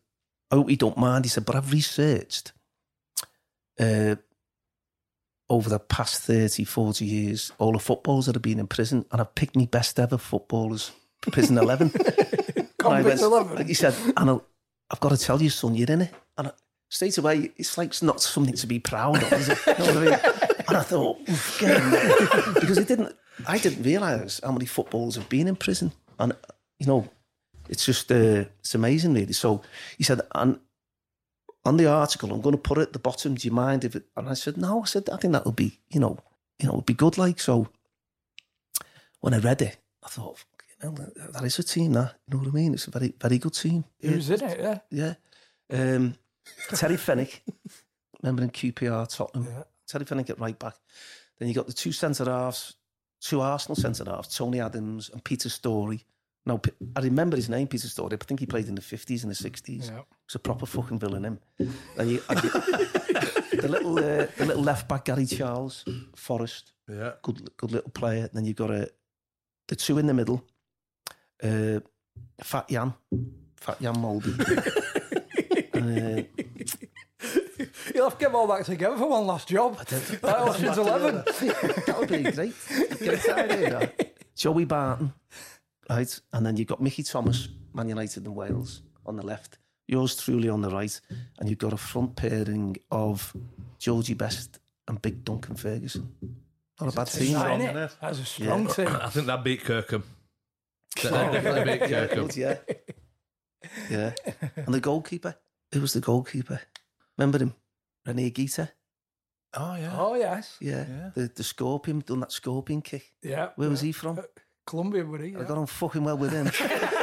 I hope you don't mind. He said, but I've researched uh, over the past thirty, forty years, all the footballers that have been in prison, and I've picked my best ever footballers, prison eleven.
Convict eleven?
He said, and I'll, I've got to tell you, son, you're in it. And I, straight away, it's like it's not something to be proud of, is it? You know what I mean? And I thought, oof, get in there. Because it didn't, I didn't realise how many footballers have been in prison. And, you know, it's just, uh, it's amazing, really. So he said, and on the article, I'm going to put it at the bottom, do you mind if it, and I said, no, I said, I think that would be, you know, you know, it'd be good, like. So when I read it, I thought, you know, that is a team, that, you know what I mean? It's a very, very good team.
Who's yeah. in it, yeah?
Yeah. Um, Terry Fenwick, remember in Q P R Tottenham?
Yeah.
Terry Fenwick at right back. Then you got the two centre-halves, two Arsenal centre-halves, Tony Adams and Peter Storey. Now, I remember his name, Peter Storey, but I think he played in the fifties and the sixties. Yeah. He was a proper fucking villain, him. Then you, I, the little uh, the little left-back, Gary Charles, Forrest.
Yeah. Good
good little player. Then you've got a, the two in the middle, uh, Fat Jan, Fat Jan Moldy. uh,
You'll have to get them all back together for one last job. Like Ocean's Eleven.
That would be great. Great idea, that. Joey Barton, right? And then you've got Mickey Thomas, Man United and Wales, on the left. Yours truly on the right. And you've got a front pairing of Georgie Best and Big Duncan Ferguson. Not a bad team.
Strong, it? That's a strong
yeah.
team.
I think that beat Kirkham. That definitely beat Kirkham.
Yeah. Yeah. And the goalkeeper. Who was the goalkeeper? Remember him? René Guita.
Oh, yeah.
Oh, yes.
Yeah. yeah. The, the Scorpion, done that Scorpion kick.
Yeah.
Where
yeah.
was he from?
Uh, Colombia, would he?
Yeah.
I
got on fucking well with him.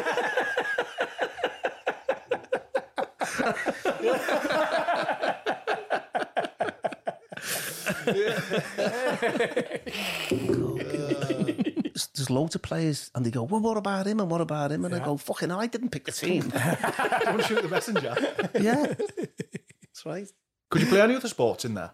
there's, there's loads of players and they go, well, what about him and what about him? And yeah. I go, fucking hell, I didn't pick the team.
Don't shoot the messenger.
Yeah, that's right.
Could you play any other sports in there?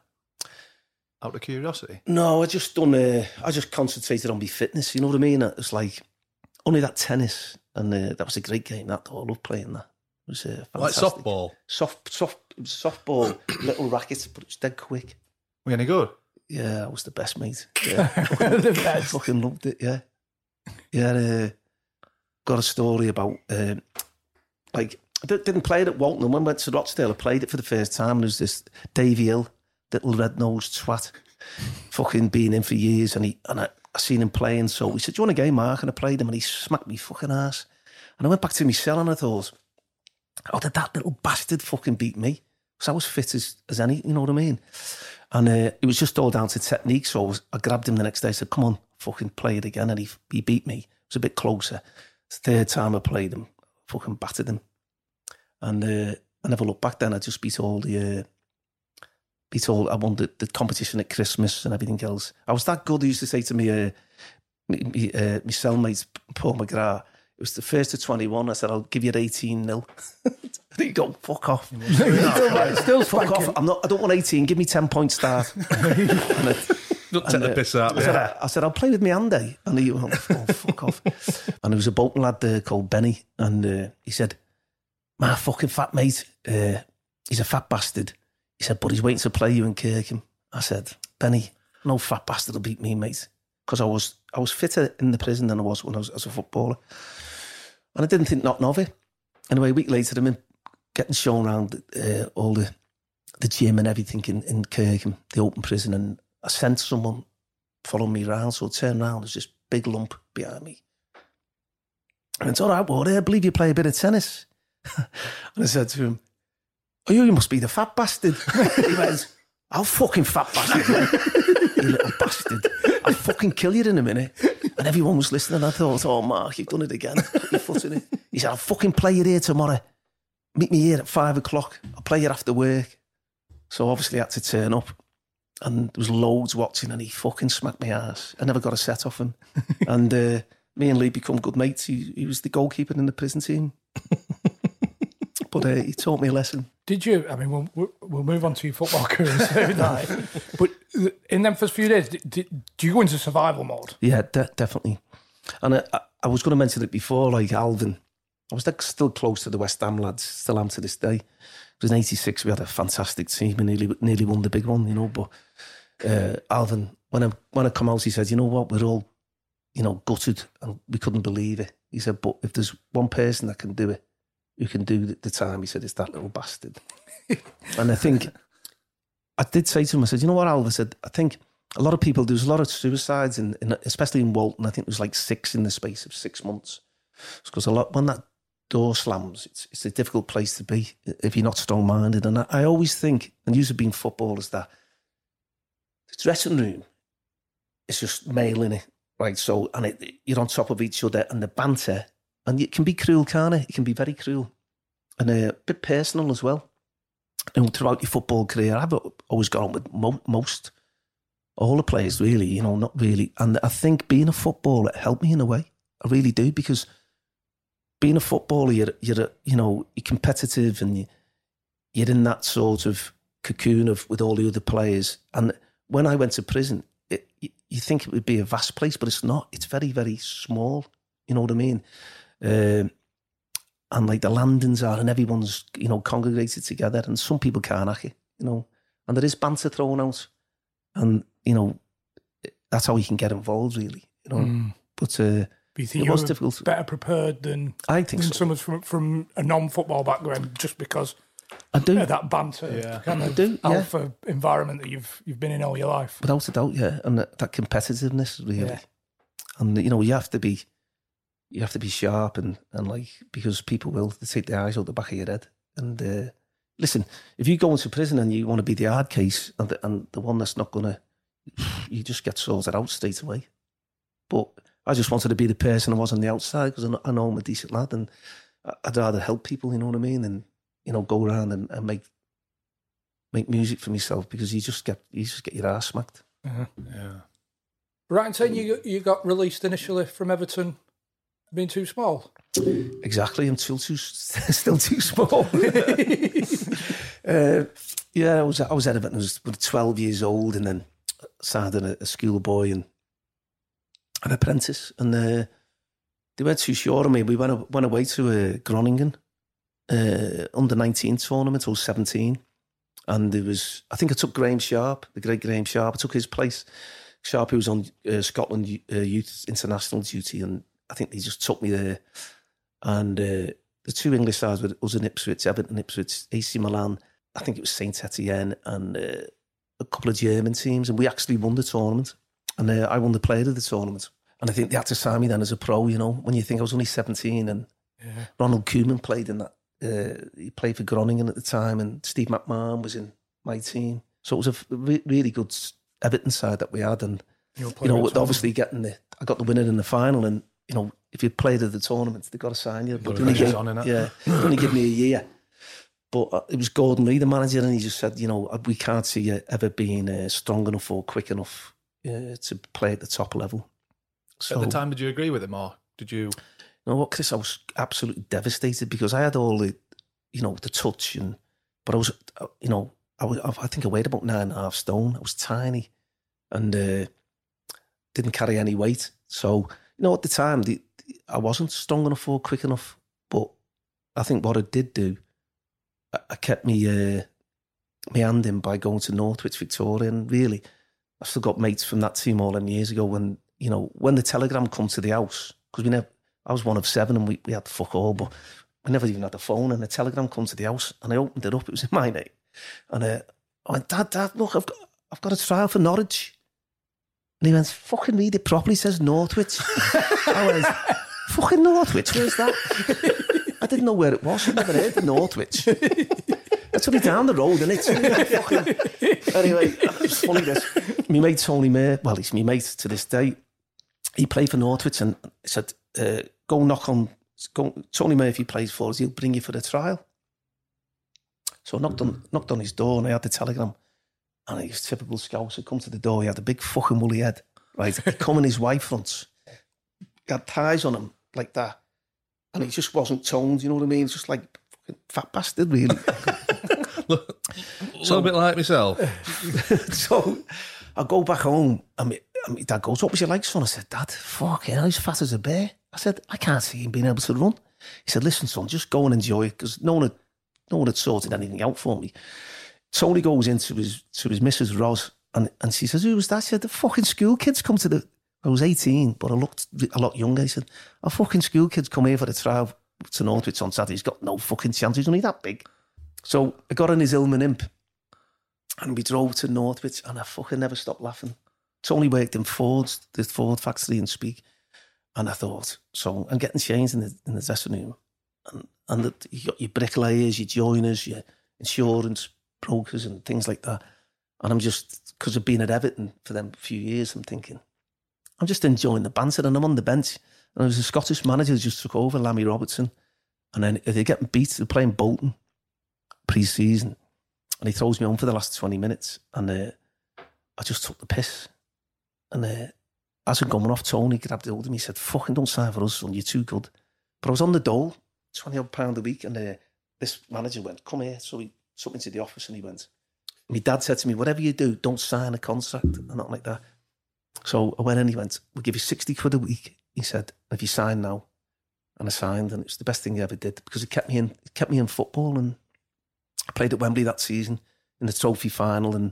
Out of curiosity?
No, I just done. Uh, I just concentrated on my fitness. You know what I mean? It's like only that tennis, and uh, that was a great game. That I loved playing that. It was uh, fantastic.
Like softball,
soft, soft, it was softball, little rackets, but it was dead quick.
Were you any good?
Yeah, I was the best, mate. Yeah, fucking,
the best.
Fucking loved it. Yeah, yeah. Uh, got a story about uh, like I didn't play it at Walton. And when I went to Rochdale, I played it for the first time. And there was this Davy Hill, little red-nosed twat, fucking been in for years, and he and I, I seen him playing. So we said, "Do you want a game, Mark?" And I played him, and he smacked me fucking ass. And I went back to my cell, and I thought, "How did that little bastard fucking beat me?" Because I was fit as, as any, you know what I mean? And uh, it was just all down to technique. So I, was, I grabbed him the next day. I said, "Come on, fucking play it again." And he he beat me. It was a bit closer. It's the third time I played him, fucking battered him. And uh, I never looked back then. I just beat all the. Uh, beat all. I won the, the competition at Christmas and everything else. I was that good. He used to say to me, uh, me, me, uh, my cellmate Paul McGrath, it was the first to twenty-one. I said, "I'll give you eighteen nil." He go, "Fuck off."
still still
fuck off. I'm not. I don't want eighteen. Give me ten point start. and I,
Don't take the piss out.
I said, I, I said, "I'll play with me Andy." And he went, "Oh, fuck off." And there was a Bolton lad there called Benny, and uh, he said, "My fucking fat mate, uh, he's a fat bastard." He said, "But he's waiting to play you in Kirkham." I said, "Benny, no fat bastard will beat me, mate." Because I was I was fitter in the prison than I was when I was as a footballer. And I didn't think nothing of it. Anyway, a week later, I'm in, getting shown around uh, all the the gym and everything in, in Kirkham, the open prison, and I sent someone following me around, so I turned around, there's this big lump behind me. And it's all right, well, I believe you play a bit of tennis. And I said to him, "Oh, you must be the fat bastard." He went, "I'll fucking fat bastard, man. You little bastard. I'll fucking kill you in a minute." And everyone was listening. I thought, "Oh, Mark, you've done it again. Put your foot in it." He said, "I'll fucking play you here tomorrow. Meet me here at five o'clock. I'll play you after work." So obviously I had to turn up. And there was loads watching, and he fucking smacked my ass. I never got a set off him. And uh, me and Lee become good mates. He, he was the goalkeeper in the prison team. But uh, he taught me a lesson.
Did you? I mean, we'll, we'll move on to your football career soon. But in them first few days, did, did, do you go into survival mode?
Yeah, de- definitely. And I, I, I was going to mention it before, like Alvin. I was like still close to the West Ham lads, still am to this day. It was in eighty-six, we had a fantastic team and nearly, nearly won the big one, you know. But uh, Alvin, when I, when I come out, he said, you know what, we're all, you know, gutted and we couldn't believe it. He said, but if there's one person that can do it, who can do the, the time, he said, it's that little bastard. And I think, I did say to him, I said, you know what, Alvin, I said, I think a lot of people, there's a lot of suicides, in, in especially in Walton. I think it was like six in the space of six months. Because a lot, when that door slams, it's, it's a difficult place to be if you're not strong-minded. And I, I always think, and you have been footballers, that the dressing room is just male in it, right? So, and it, you're on top of each other, and the banter, and it can be cruel, can't it? It can be very cruel. And uh, a bit personal as well. You know, throughout your football career, I've always got on with mo- most, all the players, really, you know, not really. And I think being a footballer helped me in a way. I really do, because being a footballer, you're, you're you know, you're competitive and you, you're in that sort of cocoon of with all the other players. And when I went to prison, it, you, you think it would be a vast place, but it's not. It's very, very small. You know what I mean? Um, and like the landings are, and everyone's, you know, congregated together, and some people can't hack it, you know. And there is banter thrown out, and you know, that's how you can get involved, really, you know. Mm. But uh,
Do you think
it was
you're
difficult.
Better prepared than
I think
than
so.
someone from from a non-football background, just because
I do
of that banter,
yeah.
kind of
I do, yeah.
alpha environment that you've you've been in all your life.
Without a doubt, yeah, and that, that competitiveness, really,
Yeah.
and you know, you have to be. You have to be sharp and, and like, because people will they take their eyes out the back of your head. And uh, listen, if you go into prison and you want to be the hard case and the, and the one that's not going to, you just get sorted out straight away. But I just wanted to be the person I was on the outside, because I know, I know I'm a decent lad, and I'd rather help people, you know what I mean, and, you know, go around and, and make make music for myself, because you just get you just get your ass smacked.
Uh-huh.
Yeah.
Right, and saying you you got released initially from Everton. Being too small?
Exactly, I'm still too still too small. uh, yeah, I was I was at Everton. I was twelve years old, and then started a, a schoolboy and an apprentice. And uh, they weren't too sure of me. We went went away to uh, Groningen uh, under nineteen tournament. I was seventeen, and there was I think I took Graham Sharp, the great Graham Sharp. I took his place. Sharp, who was on uh, Scotland uh, youth international duty, and I think they just took me there. And uh, the two English sides were us in Ipswich, Everton, Ipswich, A C Milan, I think it was Saint Etienne, and uh, a couple of German teams. And we actually won the tournament. And uh, I won the player of the tournament. And I think they had to sign me then as a pro, you know, when you think I was only seventeen. And yeah. Ronald Koeman played in that. Uh, he played for Groningen at the time, and Steve McMahon was in my team. So it was a re- really good Everton side that we had. And, you know, with obviously getting the, I got the winner in the final, and, you know, if you played at the tournament, they've got to sign you. But only gave, on, yeah, they only give me a year. But uh, it was Gordon Lee, the manager, and he just said, you know, we can't see you ever being uh, strong enough or quick enough uh, to play at the top level. So,
at the time, did you agree with him, or did you?
You know what, Chris, I was absolutely devastated, because I had all the, you know, the touch, and but I was, you know, I was, I think I weighed about nine and a half stone. I was tiny, and uh, didn't carry any weight. So, you know, at the time, the, I wasn't strong enough or quick enough. But I think what I did do, I, I kept me, uh, my hand in by going to Northwich, Victoria. And really, I've still got mates from that team all them years ago when, you know, when the telegram come to the house, because we never, I was one of seven and we, we had fuck all, but we never even had a phone, and the telegram come to the house, and I opened it up, it was in my name. And uh, I went, Dad, Dad, look, I've got, I've got a trial for Norwich. And he went, fucking read it properly, it says Northwich. I went, fucking Northwich, where's that? I didn't know where it was, I'd never heard of Northwich. It's only down the road, isn't it? Fucking... Anyway, it's funny this. My mate Tony Mayer, well, he's my mate to this day. He played for Northwich, and he said, uh, go knock on, go, Tony Mayer, if he plays for us, he'll bring you for the trial. So I knocked on, knocked on his door, and I had the telegram. And he's typical Scouse. He'd come to the door, he had a big fucking woolly head, right? He'd come in his white fronts. He had ties on him like that. And he just wasn't toned, you know what I mean? It's just like fucking fat bastard, really.
Look, a little bit like myself.
So I go back home, and my, and my dad goes, what was you like, son? I said, Dad, fuck, you know, he's fat as a bear. I said, I can't see him being able to run. He said, listen, son, just go and enjoy it, because no one had, no one had sorted anything out for me. Tony goes into his to his Missus Ros, and, and she says, who was that? She said, the fucking school kids come to the... I was eighteen, but I looked a lot younger. He said, our fucking school kids come here for the trial to Northwich on Saturday. He's got no fucking chance. He's only that big. So I got on his Ilman Imp, and we drove to Northwich, and I fucking never stopped laughing. Tony worked in Ford's, the Ford factory in Speak, and I thought, so I'm getting changed in the, in the dressing room, and, and the, you got your bricklayers, your joiners, your insurance brokers and things like that. And I'm just, because I've been at Everton for them a few years, I'm thinking, I'm just enjoying the banter, and I'm on the bench. And there was a Scottish manager who just took over, Lammy Robertson. And then they're getting beat, they're playing Bolton pre-season. And he throws me on for the last twenty minutes. And uh, I just took the piss. And uh, as I'm going off, Tony grabbed hold of me. He said, fucking don't sign for us, son, you're too good. But I was on the dole, twenty odd pound a week. And uh, this manager went, come here. So he took me to the office and he went, my dad said to me, whatever you do, don't sign a contract and nothing like that. So I went in, he went, we'll give you sixty quid a week. He said, if you sign now. And I signed, and it was the best thing he ever did, because it kept me in, it kept me in football. And I played at Wembley that season in the trophy final, and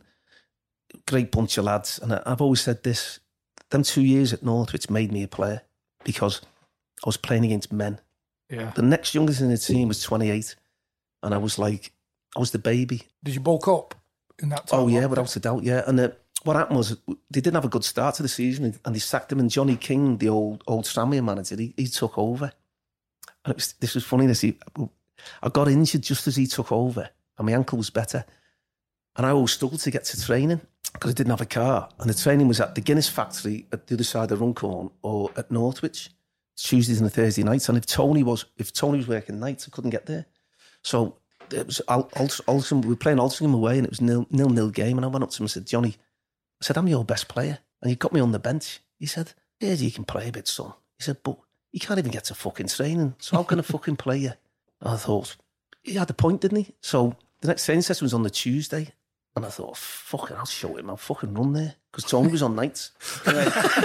great bunch of lads. And I, I've always said this, them two years at Northwich made me a player, because I was playing against men.
Yeah.
The next youngest in the team was twenty-eight, and I was like, I was the baby.
Did you bulk up in that time?
Oh yeah, without a doubt, yeah. And uh, what happened was, they didn't have a good start to the season, and they sacked him, and Johnny King, the old old Tranmere manager, he, he took over. And it was, this was funny, this, he, I got injured just as he took over, and my ankle was better. And I always struggled to get to training, because I didn't have a car. And the training was at the Guinness factory at the other side of Runcorn, or at Northwich, Tuesdays and Thursday nights. And if Tony was if Tony was working nights, I couldn't get there. So it was Alton, we were playing Altrincham away, and it was nil nil nil game. And I went up to him and said, Johnny, I said, I'm your best player. And he got me on the bench. He said, yeah, you can play a bit, son. He said, but you can't even get to fucking training. So how can I fucking play you? And I thought, he had a point, didn't he? So the next training session was on the Tuesday. And I thought, fuck it, I'll show him. I'll fucking run there. Because Tony was on nights. And I,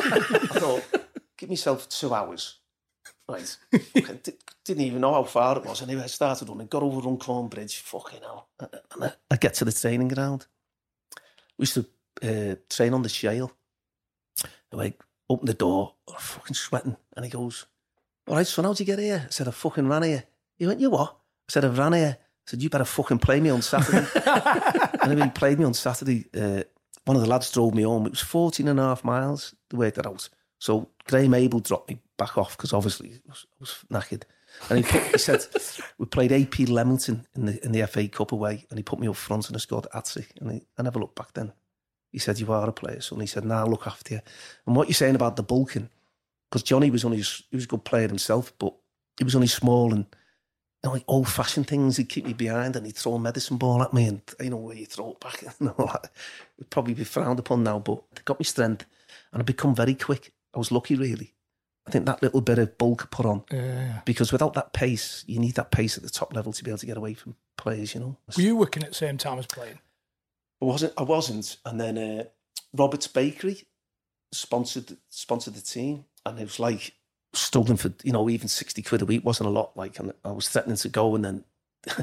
I thought, give myself two hours. Right. I didn't even know how far it was. Anyway, I started running, got over Runcorn Bridge. Fucking hell. And I, I get to the training ground. We used to uh, train on the Shale. I like, open the door, I'm fucking sweating. And he goes, all right, son, how'd you get here? I said, I fucking ran here. He went, you what? I said, I've ran here. I said, you better fucking play me on Saturday. And when he played me on Saturday, uh, one of the lads drove me home. It was fourteen and a half miles to work that out. So Graham Abel dropped me back off, because obviously I was, I was knackered. And he, put, he said, we played A P Leamington in the in the F A Cup away, and he put me up front and I scored hat-trick. And he, I never looked back then. He said, you are a player, son. He said, nah, I'll look after you. And what you're saying about the bulking, because Johnny was only, he was a good player himself, but he was only small, and you know, like old-fashioned things, he'd keep me behind, and he'd throw a medicine ball at me, and you know, where you throw it back and all that. It'd probably be frowned upon now, but it got me strength, and I'd become very quick. I was lucky, really. I think that little bit of bulk I put on,
yeah.
Because without that pace, you need that pace at the top level to be able to get away from players, you know.
Were you working at the same time as playing?
I wasn't. I wasn't. And then uh, Robert's Bakery sponsored sponsored the team, and it was like struggling for, you know, even sixty quid a week wasn't a lot. Like, and I was threatening to go, and then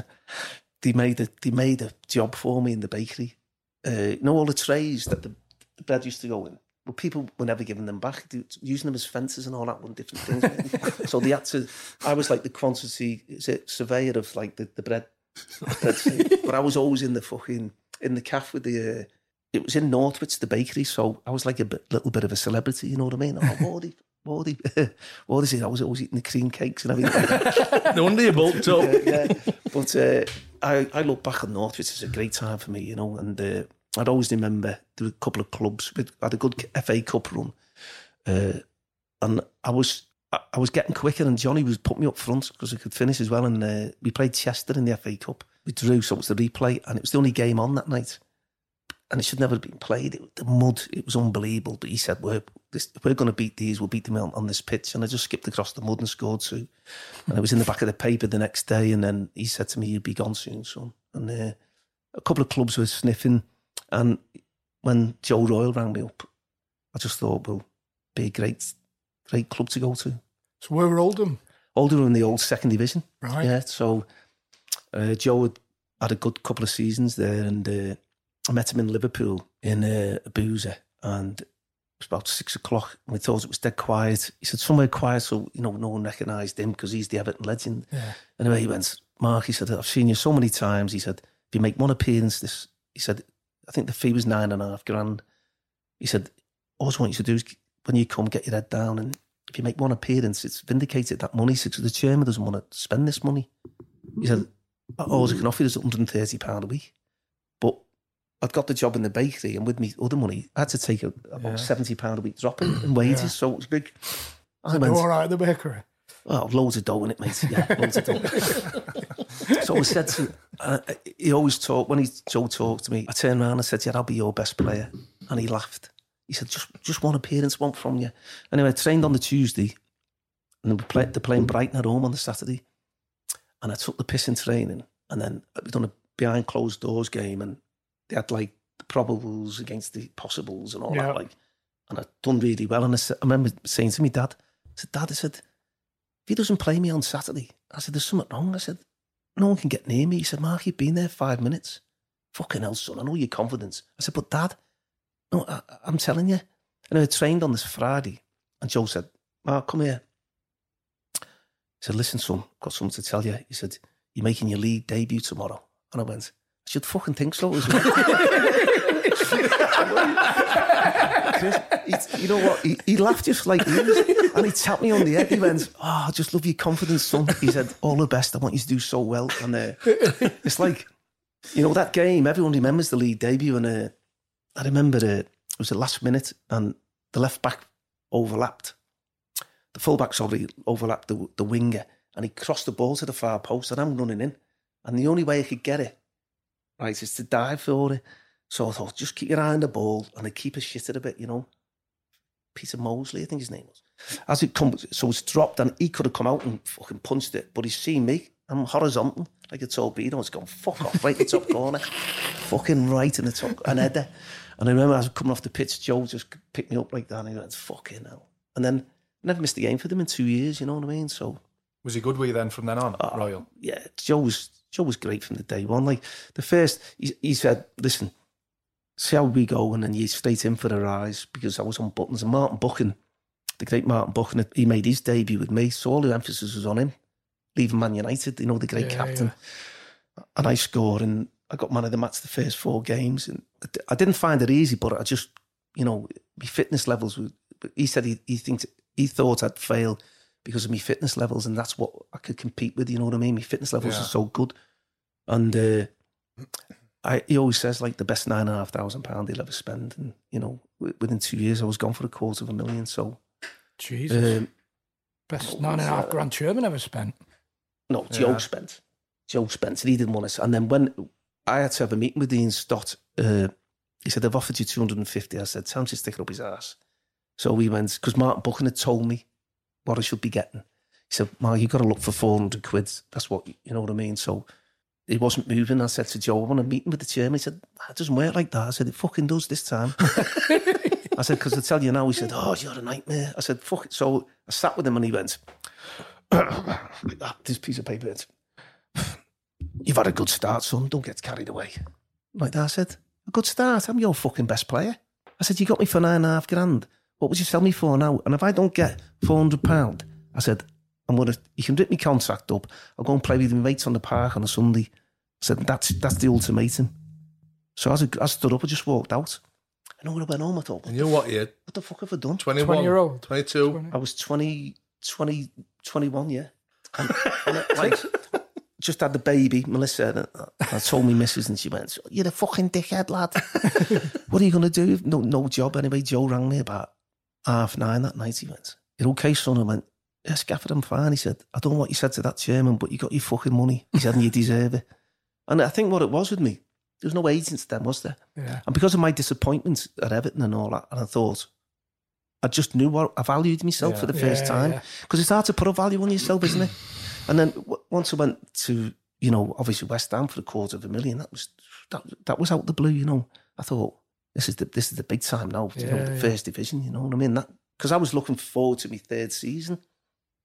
they made a they made a job for me in the bakery. Uh, you know, all the trays that the, the bread used to go in. Well, people were never giving them back, using them as fences and all that one different things. So they had to. I was like the quantity is it surveyor of like the the bread. bread but I was always in the fucking. in the cafe with the, uh, it was in Northwich, the bakery, so I was like a bit, little bit of a celebrity, you know what I mean? Oh, Wardy, Wardy, what is it? I was always eating the cream cakes and everything.
No wonder you bulked up.
Uh, yeah, but uh, I, I look back on Northwich, it's a great time for me, you know, and uh, I'd always remember there were a couple of clubs, we had a good F A Cup run, uh, and I was I, I was getting quicker, and Johnny was putting me up front because I could finish as well, and uh, we played Chester in the F A Cup. We drew, so it was the replay, and it was the only game on that night. And it should never have been played. It, the mud, it was unbelievable. But he said, we're, this, if we're going to beat these, we'll beat them on, on this pitch. And I just skipped across the mud and scored two. And it was in the back of the paper the next day. And then he said to me, you'll be gone soon, son. And uh, a couple of clubs were sniffing. And when Joe Royle rang me up, I just thought, well, be a great, great club to go to.
So where were Oldham?
Older in the old second division.
Right.
Yeah, so uh, Joe had had a good couple of seasons there, and uh, I met him in Liverpool in uh, a boozer, and it was about six o'clock, and we thought it was dead quiet. He said, somewhere quiet, so, you know, no one recognised him because he's the Everton legend.
Yeah.
Anyway, he went, Mark, he said, I've seen you so many times. He said, if you make one appearance, this, he said, I think the fee was nine and a half grand. He said, all I want you to do is, when you come, get your head down, and if you make one appearance, it's vindicated that money. He said, the chairman doesn't want to spend this money. He said, all I can offer you is one hundred thirty pounds a week. But I'd got the job in the bakery, and with me other money, I had to take a, about yeah. seventy pounds a week drop in, in wages, yeah. so it was big. I
went, all right at the bakery?
Oh, loads of dough in it, mate. Yeah, loads of dough. So I said to uh, he always talked, when he Joe talked to me, I turned around and said, yeah, I'll be your best player. And he laughed. He said, just just one appearance, one from you. Anyway, I trained on the Tuesday, and we play, they're playing Brighton at home on the Saturday. And I took the piss in training, and then we done a behind closed doors game, and they had like the probables against the possibles and all yeah. that, like, and I'd done really well. And I, said, I remember saying to me, Dad, I said, Dad, I said, if he doesn't play me on Saturday, I said, there's something wrong. I said, no one can get near me. He said, Mark, you've been there five minutes. Fucking hell, son, I know your confidence. I said, but Dad, no, I, I'm telling you. And I trained on this Friday, and Joe said, Mark, come here. He said, listen, son, I've got something to tell you. He said, you're making your league debut tomorrow. And I went, I should fucking think so as well. he, you know what? He, he laughed just like me, and he tapped me on the head. He went, oh, I just love your confidence, son. He said, all the best. I want you to do so well. And uh, it's like, you know, that game, everyone remembers the league debut. And uh, I remember uh, it was the last minute, and the left back overlapped. The fullback, sorry, overlapped the, the winger, and he crossed the ball to the far post, and I'm running in. And the only way I could get it, right, is to dive for it. So I thought, just keep your eye on the ball, and the keeper shitted a bit, you know. Peter Mosley, I think his name was. As it comes, so it's dropped, and he could have come out and fucking punched it, but he's seen me. I'm horizontal, like a torpedo. It's gone, fuck off, right in the top corner. Fucking right in the top, an header. And I remember I was coming off the pitch, Joe just picked me up like that, and he went, fucking hell. And then never missed a game for them in two years, you know what I mean? So
was he good with you then from then on, uh, Royal?
Yeah, Joe was Joe was great from the day one. Like the first, he, he said, listen, see how we go, and then you straight in for the rise, because I was on buttons. And Martin Buchan, the great Martin Buchan, he made his debut with me, so all the emphasis was on him, leaving Man United, you know, the great yeah, captain. Yeah. And I scored, and I got man of the match the first four games. And I didn't find it easy, but I just, you know, my fitness levels were, he said he, he thinks he thought I'd fail because of my fitness levels, and that's what I could compete with, you know what I mean? My fitness levels yeah. are so good. And uh, I, he always says, like, the best nine and a half thousand pounds he'll ever spend. And, you know, within two years, I was gone for a quarter of a million. So,
Jesus. Um, best nine and a half uh, grand chairman ever spent.
No, Joe yeah. spent. Joe spent, and he didn't want to. And then when I had to have a meeting with Ian Stott, uh, he said, I've offered you two hundred fifty. I said, tell him to stick it up his arse. So we went, because Martin Buchan had told me what I should be getting. He said, Mark, you've got to look for four hundred quid. That's what, you know what I mean? So he wasn't moving. I said to Joe, I want a meeting with the chairman. He said, it doesn't work like that. I said, it fucking does this time. I said, because I tell you now, he said, oh, you're a nightmare. I said, fuck it. So I sat with him, and he went, like that, this piece of paper. You've had a good start, son. Don't get carried away. Like that, I said, a good start. I'm your fucking best player. I said, you got me for nine and a half grand. What would you sell me for now? And if I don't get four hundred pounds, I said, I'm gonna. You can rip my contract up. I'll go and play with my mates on the park on a Sunday. I said, that's that's the ultimatum. So as I, I stood up, I just walked out. And when I went home, I thought,
and you know what year?
What the fuck have I done?
twenty-one,
twenty year old,
twenty-two.
twenty.
I was twenty, twenty, twenty-one, yeah. And, and I, like, just had the baby, Melissa. I told me missus, and she went, "You're a fucking dickhead, lad. What are you going to do? No, no job anyway." Joe rang me about half nine that night. He went, "You're okay, son?" I went, "Yes, Gafford, I'm fine." He said, "I don't know what you said to that chairman, but you got your fucking money." He said, "And you deserve it." And I think what it was with me, there was no agents then, was there?
Yeah.
And because of my disappointment at Everton and all that, and I thought, I just knew what I valued myself
yeah.
for the first
yeah,
time. Because
yeah.
it's hard to put a value on yourself, isn't it? And then w- once I went to, you know, obviously West Ham for a quarter of a million, that was that, that was out the blue, you know. I thought, this is the this is the big time now, yeah, you know, the yeah. first division, you know what I mean? That because I was looking forward to my third season.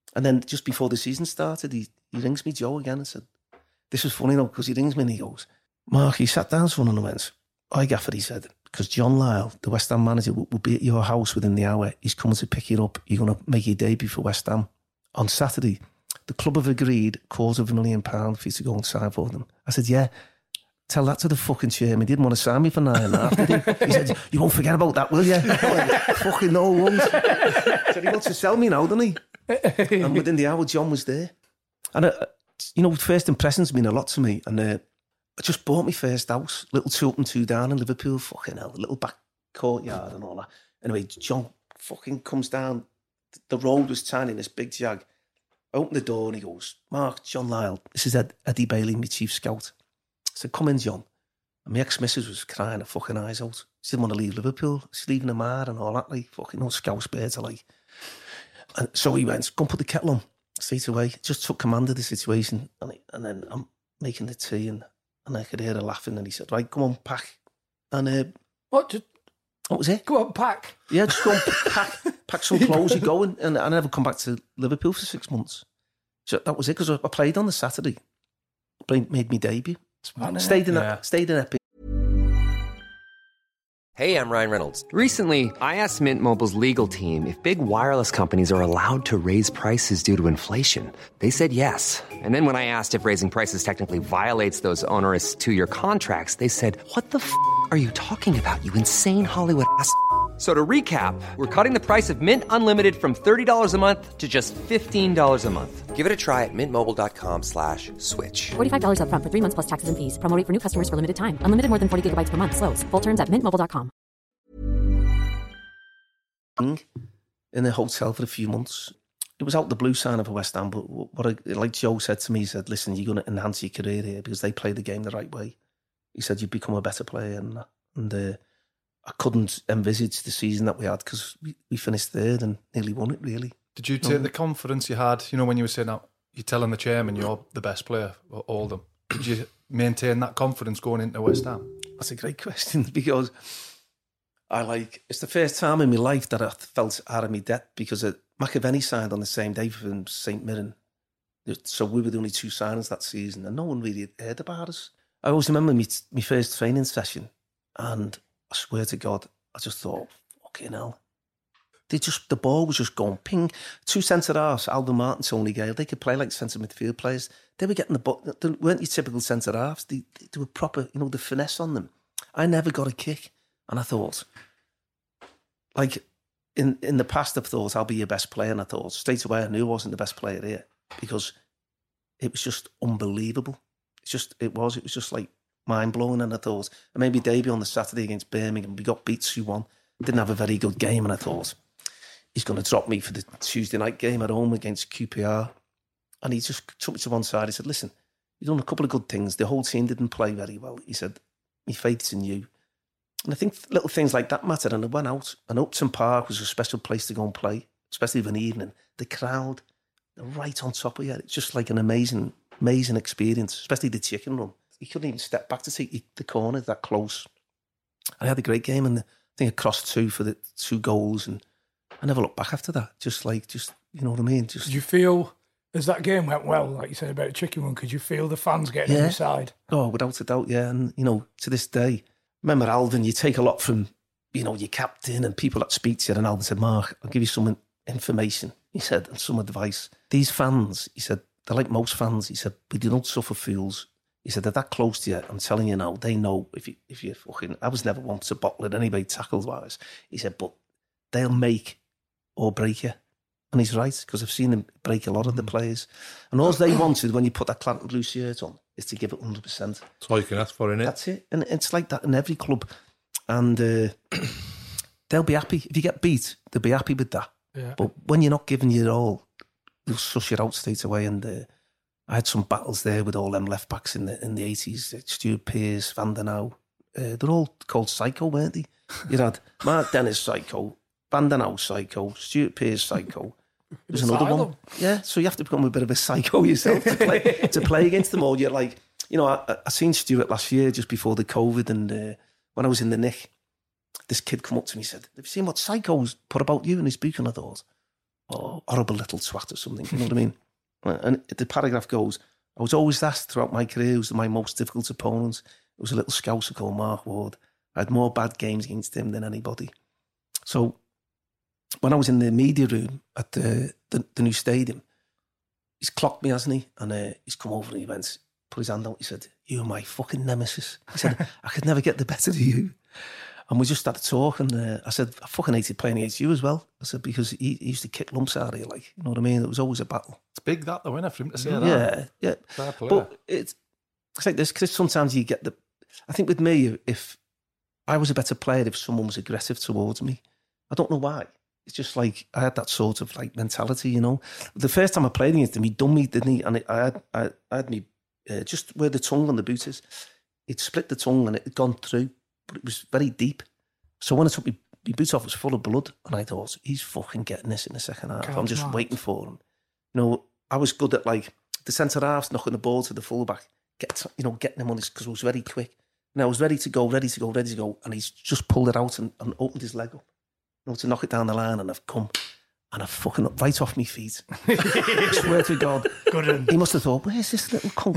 And then just before the season started, he, he rings me, Joe, again, and said, this was funny though, because he rings me and he goes, Mark, he sat down to one and went, I Gaffer, he said, because John Lyle, the West Ham manager, will, will be at your house within the hour. He's coming to pick you up. You're going to make your debut for West Ham. On Saturday, the club have agreed quarter of a million pounds for you to go and sign for them. I said, yeah, tell that to the fucking chairman. He didn't want to sign me for nine and a half, did he? He said, you won't forget about that, will you? Like, fucking no one. So he wants to sell me now, doesn't he? And within the hour, John was there. And, uh, you know, first impressions mean a lot to me. And uh, I just bought my first house, little two up and two down in Liverpool, fucking hell, a little back courtyard and all that. Anyway, John fucking comes down. The road was tiny, this big Jag. I opened the door and he goes, Mark, John Lyle, this is Ed, Eddie Bailey, my chief scout. I said, come in, John. And my ex-missus was crying her fucking eyes out. She didn't want to leave Liverpool. She's leaving the mar and all that, like, fucking no scouse birds are like. And so he went, go and put the kettle on straight away. Just took command of the situation. And, he, and then I'm making the tea and, and I could hear her laughing. And he said, right, come on, pack. And uh,
what? Just,
what was it?
Go on, pack.
Yeah, just go and pack, pack some clothes, you go. And, and I never come back to Liverpool for six months. So that was it, because I played on the Saturday. Played, made me debut. Smart, stayed in yeah. that, stayed in that.
Hey, I'm Ryan Reynolds. Recently, I asked Mint Mobile's legal team if big wireless companies are allowed to raise prices due to inflation. They said yes. And then when I asked if raising prices technically violates those onerous two-year contracts, they said, what the f*** are you talking about, you insane Hollywood ass f- So to recap, we're cutting the price of Mint Unlimited from thirty dollars a month to just fifteen dollars a month. Give it a try at mintmobile.com slash switch.
forty-five dollars up front for three months plus taxes and fees. Promo rate for new customers for limited time. Unlimited more than forty gigabytes per month. Slows full terms at mint mobile dot com.
In a hotel for a few months. It was out the blue sign of a West Ham, but what I, like Joe said to me, he said, listen, you're going to enhance your career here because they play the game the right way. He said, you'd become a better player. And, and uh, I couldn't envisage the season that we had because we, we finished third and nearly won it, really.
Did you take no. the confidence you had, you know, when you were saying that, you're telling the chairman you're the best player of all of them? Did you maintain that confidence going into West Ham?
That's a great question because I like, it's the first time in my life that I felt out of my depth because uh, McAvenny signed on the same day from Saint Mirren. So we were the only two signings that season and no one really heard about us. I always remember my, my first training session and I swear to God, I just thought, fucking hell. They just, the ball was just going ping. Two centre-halves, Alvin Martin, Tony Gale, they could play like centre midfield players. They were getting the ball, they weren't your typical centre-halves. They, they were proper, you know, the finesse on them. I never got a kick. And I thought, like, in, in the past I've thought, I'll be your best player. And I thought, straight away, I knew I wasn't the best player here because it was just unbelievable. It's just, it was, it was just like mind-blowing. And I thought, I made my debut on the Saturday against Birmingham. We got beat two one. Didn't have a very good game. And I thought, he's going to drop me for the Tuesday night game at home against Q P R. And he just took me to one side. He said, listen, you've done a couple of good things. The whole team didn't play very well. He said, my faith's in you. And I think little things like that mattered. And I went out, and Upton Park was a special place to go and play, especially of an evening. The crowd, they're right on top of you. It's just like an amazing, amazing experience, especially the chicken run. You couldn't even step back to take the corner that close. I had a great game, and I think I crossed two for the two goals, and I never looked back after that. Just like, just, you know what I mean? Just.
Did you feel, as that game went well, like you said about the chicken run, could you feel the fans getting
yeah.
on your side?
Oh, without a doubt, yeah. And, you know, to this day, remember Alvin, you take a lot from, you know, your captain and people that speak to you. And Alvin said, Mark, I'll give you some information, he said, and some advice. These fans, he said, they're like most fans. He said, but you don't suffer fools. He said, they're that close to you. I'm telling you now, they know if you, if you fucking, I was never one to bottle it anyway, tackles-wise. He said, but they'll make or break you. And he's right, because I've seen him break a lot of the players. And all they wanted when you put that Claret and Blue shirt on is to give it one hundred percent.
That's all you can ask for, innit?
That's it. And it's like that in every club. And uh, they'll be happy. If you get beat, they'll be happy with that.
Yeah.
But when you're not giving your all, they'll suss you out straight away. And uh, I had some battles there with all them left backs in the in the eighties. Stuart Pearce, Van der Nauw. Uh, they're all called Psycho, weren't they? You had Mark Dennis Psycho, Van der Nauw Psycho, Stuart Pearce Psycho. There's another one. Yeah, so you have to become a bit of a psycho yourself to play to play against them all. You're like, you know, I, I seen Stuart last year just before the COVID, and uh, when I was in the Nick, this kid come up to me and said, have you seen what Psycho's put about you in his book? And I thought, oh, horrible little twat or something, you know what I mean? And the paragraph goes, I was always asked throughout my career who's my most difficult opponent. It was a little scouser called Mark Ward. I had more bad games against him than anybody. So when I was in the media room at the, the, the new stadium, he's clocked me, hasn't he? And uh, he's come over and he went, put his hand out, he said, you're my fucking nemesis. He said, I could never get the better of you. And we just started talking. Uh, I said, I fucking hated playing against you as well. I said, because he, he used to kick lumps out of you, like, you know what I mean? It was always a battle.
It's big that, though, isn't it, for him to say
yeah,
that?
Yeah, yeah. But it's, it's like this, because sometimes you get the... I think with me, if I was a better player if someone was aggressive towards me. I don't know why. It's just like, I had that sort of like mentality, you know? The first time I played against him, he done me, didn't he? And it, I had, I, I had me, uh, just where the tongue on the boot is, it split the tongue and it had gone through, but it was very deep. So when I took my, my boot off, it was full of blood. And I thought, he's fucking getting this in the second half. God, I'm just mad. Waiting for him. You know, I was good at like the centre halves knocking the ball to the fullback, get, you know, getting him on his, because I was very quick. And I was ready to go, ready to go, ready to go. And he's just pulled it out and, and opened his leg up, you know, to knock it down the line. And I've come and I've fucking up right off my feet. I swear to God. Good. He must have thought, where's this little cunt?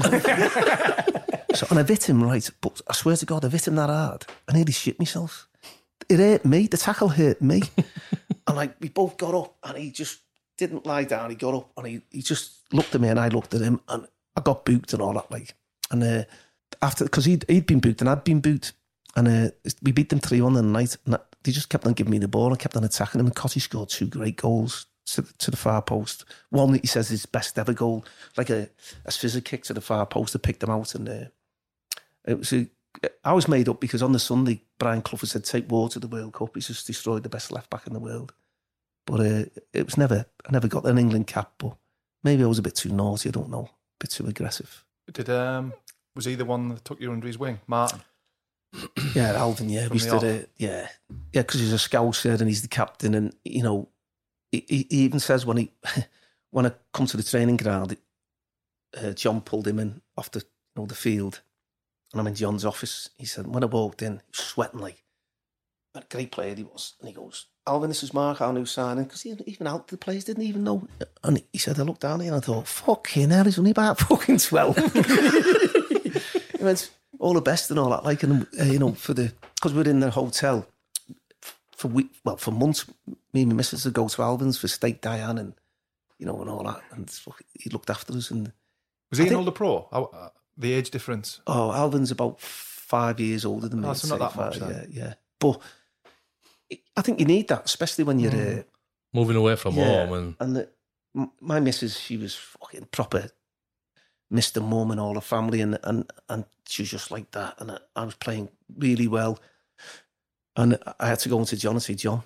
So, and I've hit him right, but I swear to God, I've hit him that hard. I nearly shit myself. It hurt me. The tackle hurt me. And like, we both got up and he just didn't lie down. He got up and he, he just looked at me and I looked at him and I got booked and all that. Like, and uh, after, because he'd, he'd been booked and I'd been booked. And uh, we beat them three one in the night. And that, they just kept on giving me the ball and kept on attacking him. And Cotty scored two great goals to, to the far post. One that he says is his best ever goal, like a, a scissor kick to the far post to pick them out. And uh, it was a, I was made up because on the Sunday, Brian Clough said, take Ward to the World Cup. He's just destroyed the best left back in the world. But uh, it was never, I never got an England cap, but maybe I was a bit too naughty, I don't know, a bit too aggressive.
Did um was he the one that took you under his wing, Martin?
Yeah, Alvin, yeah. We did it, yeah. Yeah, because he's a Scouser and he's the captain. And, you know, he, he even says when he, when I come to the training ground, uh, John pulled him in off the, you know, the field. And I'm in John's office. He said, when I walked in, he was sweating like, what a great player he was. And he goes, Alvin, this is Mark, our new signing. Because even out the players didn't even know. And he said, I looked down here and I thought, fucking hell, he's only about fucking twelve. He went, all the best and all that. Like, and, uh, you know, for the, because we're in the hotel for week, well, for months, me and my missus would go to Alvin's for steak Diane and, you know, and all that. And he looked after us. And
was he I an think, older pro? How, uh, the age difference?
Oh, Alvin's about five years older than me.
Oh, so not that much,
yeah, yeah. But I think you need that, especially when you're mm. uh,
moving away from
yeah,
home. And,
and the, my missus, she was fucking proper Mister Mum and all the family, and, and, and she was just like that. And I, I was playing really well. And I had to go into John and say, John,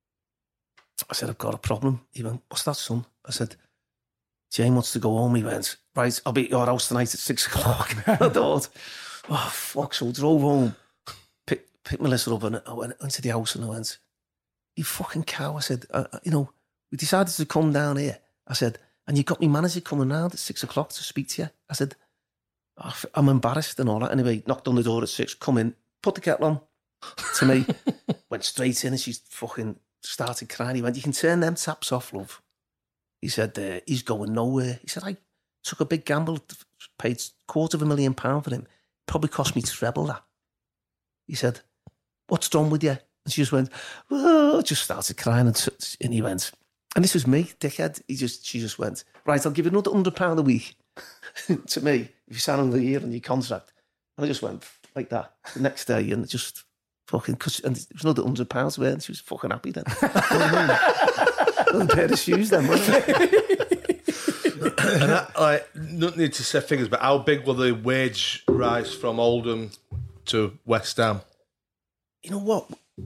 I said, I've got a problem. He went, what's that, son? I said, Jane wants to go home. He went, right, I'll be at your house tonight at six o'clock. I thought, oh, fuck. So I drove home, picked, picked Melissa up, and I went into the house and I went, you fucking cow. I said, uh, you know, we decided to come down here. I said, and you got me manager coming round at six o'clock to speak to you. I said, oh, I'm embarrassed and all that. Anyway, knocked on the door at six, come in, put the kettle on to me, went straight in and she fucking started crying. He went, you can turn them taps off, love. He said, uh, he's going nowhere. He said, I took a big gamble, paid quarter of a million pounds for him. Probably cost me treble that. He said, what's wrong with you? And she just went, oh, just started crying. And, t- and he went, and this was me, dickhead. He just, she just went, right, I'll give you another hundred pounds a week to me if you sign another year on your contract. And I just went like that the next day and just fucking, cause, and it was another hundred pounds away and she was fucking happy then. You know what I mean? Another pair of shoes then, wasn't it?
And that, like, not need to say figures, but how big will the wage rise from Oldham to West Ham?
You know what?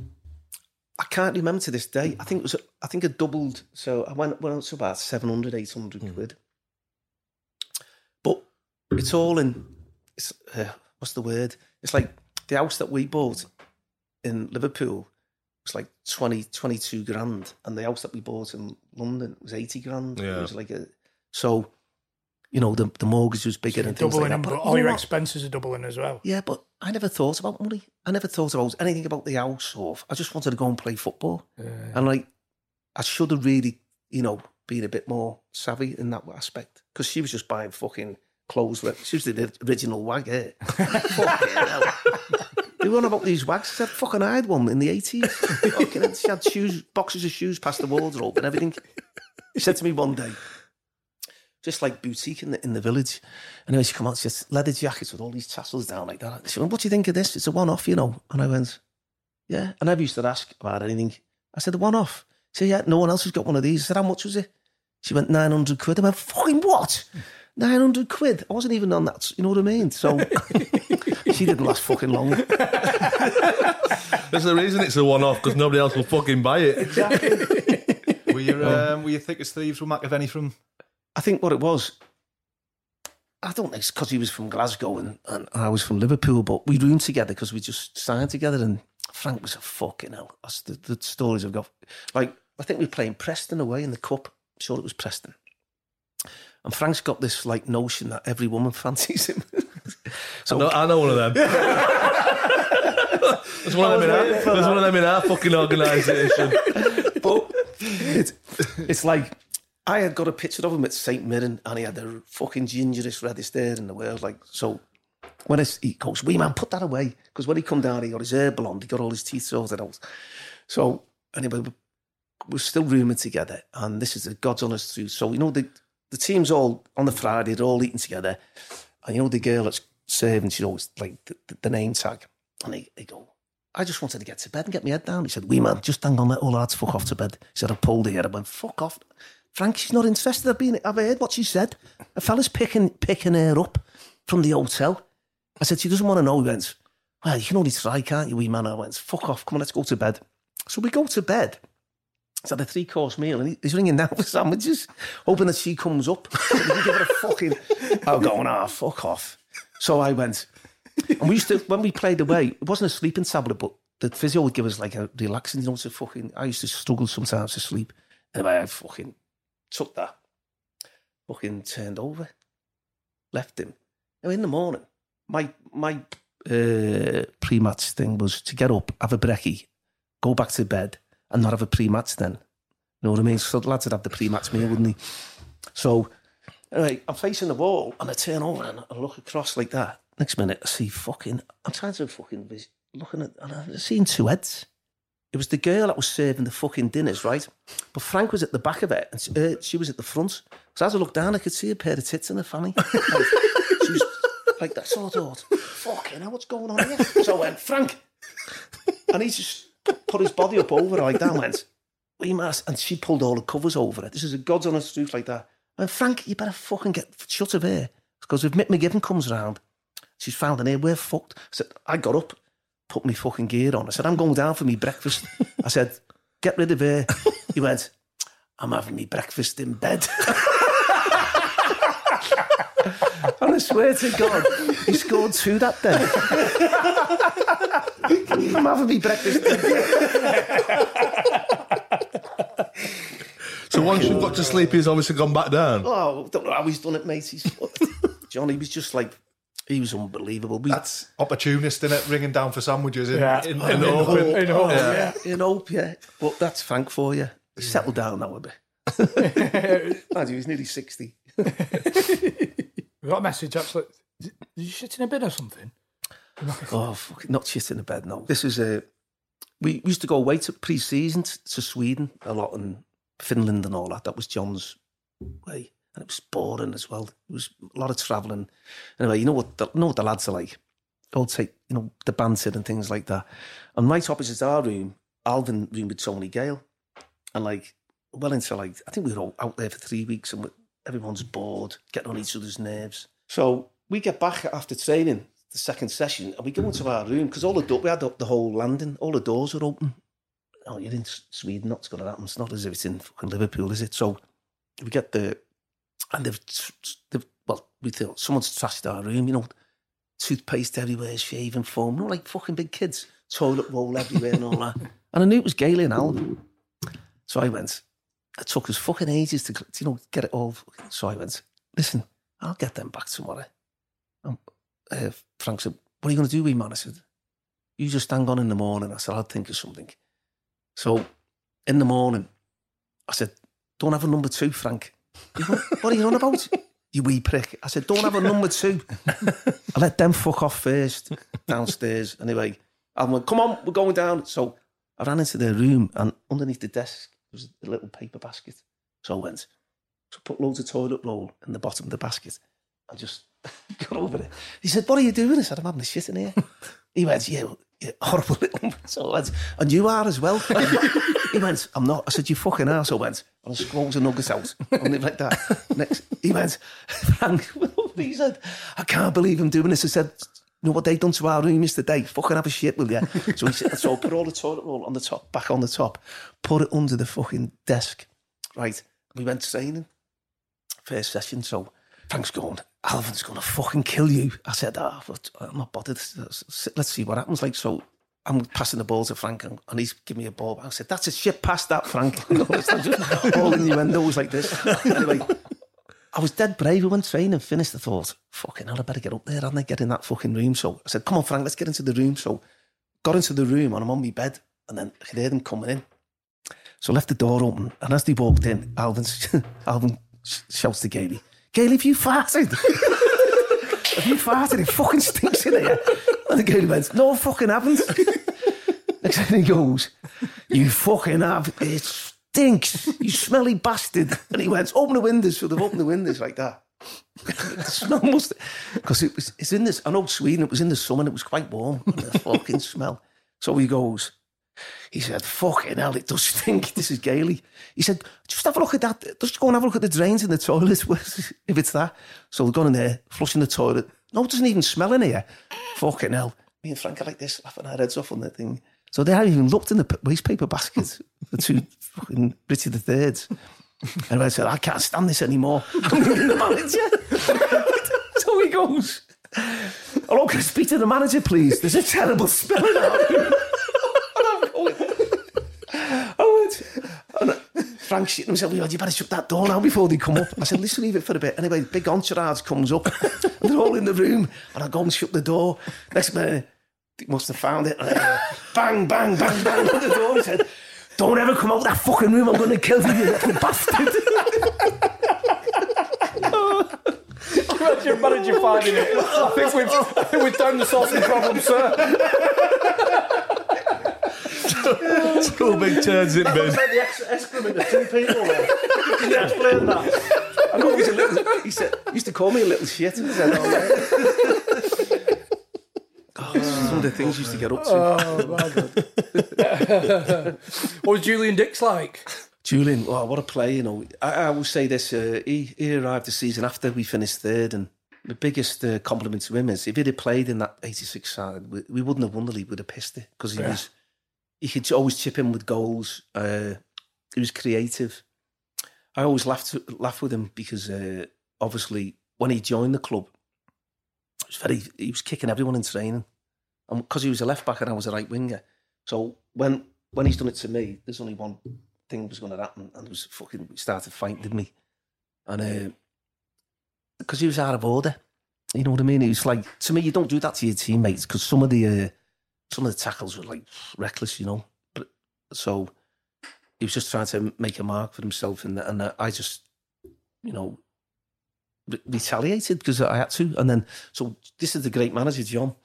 I can't remember to this day. I think it was. I think it doubled. So I went went up to about seven hundred, eight hundred mm. quid. But it's all in. It's, uh, what's the word? It's like the house that we bought in Liverpool was like twenty, twenty-two grand, and the house that we bought in London was eighty grand.
Yeah.
It was like a so. You know, the the mortgage was bigger
so
and things like that.
But
but
all
you
your
know
expenses are doubling as well.
Yeah, but I never thought about money. I never thought about anything about the house. Or I just wanted to go and play football. Yeah. And like, I should have really, you know, being a bit more savvy in that aspect. Because she was just buying fucking clothes. She was the original wag, eh? Fucking hell. They were on about these wags. She said, fucking I had one in the eighties. Fucking, she had shoes, boxes of shoes past the wardrobe and everything. She said to me one day, just like boutique in the, in the village. Anyway, she come out, she had leather jackets with all these tassels down like that. She went, what do you think of this? It's a one-off, you know. And I went, yeah. I never used to ask about anything. I said, a one-off. She said, yeah, no one else has got one of these. I said, how much was it? She went, nine hundred quid. I went, fucking what? nine hundred quid? I wasn't even on that, you know what I mean? So she didn't last fucking long.
There's the reason it's a one-off, because nobody else will fucking buy it.
Exactly.
Were you, um, were you thick as thieves with McAvenny from...
I think what it was, I don't think it's because he was from Glasgow and, and I was from Liverpool, but we roomed together because we just signed together, and Frank was a fucking hell. That's the, the stories I've got. Like, I think we were playing Preston away in the cup. I'm sure it was Preston. And Frank's got this like notion that every woman fancies him. So
I know, I know one of them. There's one of them in our, there's one of them in our fucking organisation.
But it's, it's like, I had got a picture of him at Saint Mirren and he had the fucking gingerest, reddest hair in the world. Like, so when it's, he goes, wee man, put that away. Because when he come down, he got his hair blonde, he got all his teeth sorted out. So anyway, we're still rooming together, and this is the God's honest truth. So, you know, the, the team's all on the Friday, they're all eating together. And you know, the girl that's serving, she knows like the, the, the name tag. And they, they go, I just wanted to get to bed and get my head down. He said, wee man, just hang on, let all lads fuck off to bed. He said, I pulled her. I went, fuck off. Frank, she's not interested. I've been, I've heard what she said. A fella's picking picking her up from the hotel. I said, she doesn't want to know. He went, well, you can only try, can't you, wee man? I went, fuck off, come on, let's go to bed. So we go to bed. It's had a three-course meal, and he's ringing down for sandwiches, hoping that she comes up. So we can give her a fucking... I'm going, ah, oh, fuck off. So I went, and we used to, when we played away, it wasn't a sleeping tablet, but the physio would give us like a relaxing, you know, to fucking... I used to struggle sometimes to sleep. Anyway, I fucking... took that, fucking turned over, left him. Now in the morning, my my uh, pre-match thing was to get up, have a brekkie, go back to bed, and not have a pre-match then. You know what I mean? So the lads would have the pre-match meal, wouldn't they? So anyway, I'm facing the wall, and I turn over and I look across like that. Next minute, I see fucking, I'm trying to fucking, looking at, and I've seen two heads. It was the girl that was serving the fucking dinners, right? But Frank was at the back of it, and she, uh, she was at the front. So as I looked down, I could see a pair of tits in her fanny. Like, she was like that. So I thought, fucking hell, what's going on here? So I went, Frank. And he just put his body up over her like that and went, what you mad? And she pulled all the covers over it. This is a God's honest truth like that. I went, Frank, you better fucking get shut of here. Because if Mick McGivern comes round, she's found in here, we're fucked. I said, I got up. Put my fucking gear on. I said, I'm going down for me breakfast. I said, get rid of her. He went, I'm having me breakfast in bed. And I swear to God, he scored two that day. I'm having me breakfast in bed.
So once you've got to sleep, he's obviously gone back down.
Oh, I don't know how he's done it, mate. He's, Johnny was just like, he was unbelievable. We,
That's opportunist, isn't it? Ringing down for sandwiches in,
Yeah.
in, in,
In
hope.
hope. In hope,
Yeah.
yeah.
in hope, yeah. But that's Frank for you. He's settled down now a bit. Mind you, he's nearly sixty.
We got a message actually. Did you shit in a bin or something?
Oh, fucking not shit in the bed, no. This is a... We used to go away to pre-season to, to Sweden a lot, and Finland and all that. That was John's way. And it was boring as well. It was a lot of travelling. Anyway, you know what the, you know what the lads are like? All take, you know, the banter and things like that. And right opposite our room, Alvin roomed with Tony Gale. And like, well into like, I think we were all out there for three weeks and everyone's bored, getting on each other's nerves. So we get back after training, the second session, and we go into our room, because all the do- we had the, the whole landing, all the doors were open. Oh, you're in Sweden, that's going to happen. It's not as if it's in fucking Liverpool, is it? So we get the... And they've, they've, well, we thought someone's trashed our room, you know, toothpaste everywhere, shaving foam, you know, like fucking big kids, toilet roll everywhere and all that. And I knew it was Gailey and Alvin. So I went, it took us fucking ages to, you know, get it all. So I went, listen, I'll get them back tomorrow. And uh, Frank said, what are you going to do, wee man? I said, you just hang on in the morning. I said, I'll think of something. So in the morning, I said, don't have a number two, Frank. He went, what are you on about? You wee prick. I said, don't have a number two. I let them fuck off first, downstairs. Anyway, I went, come on, we're going down. So I ran into their room, and underneath the desk was a little paper basket. So I went, so put loads of toilet roll in the bottom of the basket. I just got over it. He said, what are you doing? I said, I'm having a shit in here. He went, yeah, you horrible little... So I went, and you are as well. He went, I'm not. I said, you fucking ass. I went, and I squirrels a nugget out. Only like that. Next, he went, Frank, he said, I can't believe I'm doing this. I said, you know what they done to our room yesterday? Fucking have a shit, will you? So he said, so I put all the toilet roll on the top, back on the top, put it under the fucking desk. Right. We went training. First session, so Frank's going, Alvin's going to fucking kill you. I said, ah, oh, I'm not bothered. Let's see what happens. Like, so I'm passing the ball to Frank, and, and he's giving me a ball. I said, that's a shit pass, that, Frank. All innuendos like this. Anyway, I was dead brave. We went training, finished. I thought, fucking hell, I better get up there, hadn't I? Get in that fucking room. So I said, come on, Frank, let's get into the room. So got into the room, and I'm on my bed, and then I could hear them coming in. So I left the door open, and as they walked in, Alvin, Alvin shouts to Gailey, Gailey, have you farted? Have you farted? It fucking stinks in here. And the Gailey went, no, fucking haven't. Next thing he goes, you fucking have. It stinks. You smelly bastard. And he went, open the windows. So they've opened the windows like that. The smell must... Because it was, it's in this... I know Sweden, it was in the summer and it was quite warm. And the fucking smell. So he goes... He said, fucking hell, it does stink. This is Gailey. He said, just have a look at that. Just go and have a look at the drains in the toilet, if it's that. So we're going in there, flushing the toilet. No, it doesn't even smell in here. Fucking hell. Me and Frank are like this, laughing our heads off on the thing. So they hadn't even looked in the waste paper basket, the two fucking Richard the Thirds. And I said, I can't stand this anymore. I'm leaving the manager. So he goes, hello, can I speak to the manager, please? There's a terrible smell in our room. And Frank shitting himself, you better shut that door now before they come up. I said, listen, leave it for a bit. Anyway, big entourage comes up, and they're all in the room, and I go and shut the door. Next minute, they must have found it. And I, bang, bang, bang, bang on the door. He said, don't ever come out of that fucking room, I'm going to kill you, you little bastard.
Imagine manager finding it. I think we've, I think we've done the sorting problem, sir.
Two big turns in bed.
The ex- excrement of two people there. Can you explain that? I know he was a little... He said, he used to call me a little shit. He said, oh, right. God, some of the things you used to get up to.
Oh, my God. What was Julian Dix like?
Julian, oh, what a player, you know. I, I will say this, uh, he, he arrived the season after we finished third, and the biggest uh, compliment to him is if he'd have played in that eighty-six side, we, we wouldn't have won the league, we'd have pissed it, because he yeah. was... He could always chip in with goals. Uh, he was creative. I always laughed laugh with him because uh, obviously when he joined the club, it was very, he was kicking everyone in training. And because he was a left back and I was a right winger. So when when he's done it to me, there's only one thing was going to happen, and it was fucking, we started fighting, didn't we? And because uh, he was out of order. You know what I mean? He was like, to me, you don't do that to your teammates, because some of the... Uh, Some of the tackles were like reckless, you know. But so he was just trying to make a mark for himself, and and I just, you know, re- retaliated because I had to. And then, so this is the great manager, John.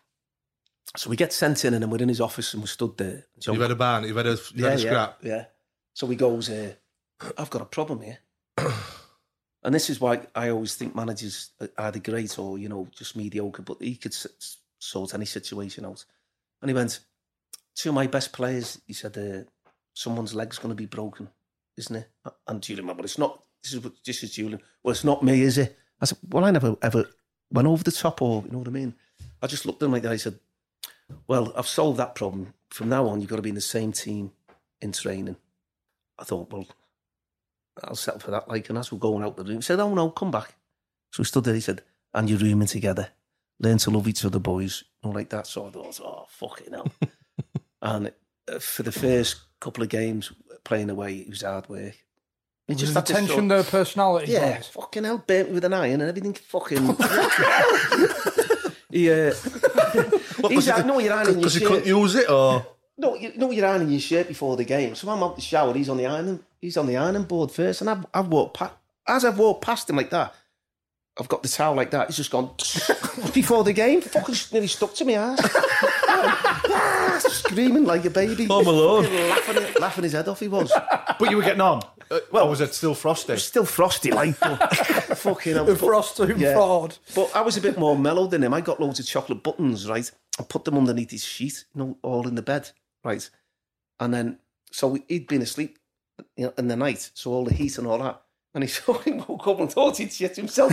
So we get sent in, and then we're in his office, and we're stood there. John,
you've had a ban, you've had a, you've
yeah,
had a scrap.
Yeah, yeah. So he goes, uh, I've got a problem here. And this is why I always think managers are either great or, you know, just mediocre, but he could s- sort any situation out. And he went, two of my best players, he said, uh, someone's leg's going to be broken, isn't it? And Julian went, well, it's not, this is, this is Julian. Well, it's not me, is it? I said, well, I never ever went over the top, or, you know what I mean? I just looked at him like that. I said, well, I've solved that problem. From now on, you've got to be in the same team in training. I thought, well, I'll settle for that. Like, and as we're going out the room, he said, oh, no, come back. So we stood there, he said, and you're rooming together. Learn to love each other, boys. You know, like that. So I thought, oh, fucking hell. And for the first couple of games playing away, it was hard work. He
just had tension, their personality.
Yeah, boys. Fucking hell, burnt me with an iron and everything. Fucking. he, uh,
what,
he's
like,
no, you're ironing your
because
shirt.
he couldn't use it, or
No, you know you're ironing your shirt before the game. So I'm out the shower. He's on the ironing. He's on the ironing board first, and I've, I've walked past. As I've walked past him like that, I've got the towel like that. He's just gone before the game. Fucking nearly stuck to my ass. ah, screaming like a baby.
Home Alone.
Laughing, laughing his head off. He was.
But you were getting on. Uh, well, or was it still frosty?
It was still frosty, like. But, fucking hell.
The frosty
yeah.
fraud.
But I was a bit more mellow than him. I got loads of chocolate buttons, right? I put them underneath his sheet, you know, all in the bed, right? And then, so he'd been asleep, you know, in the night, so all the heat and all that. And he fucking woke up and thought he'd shit himself.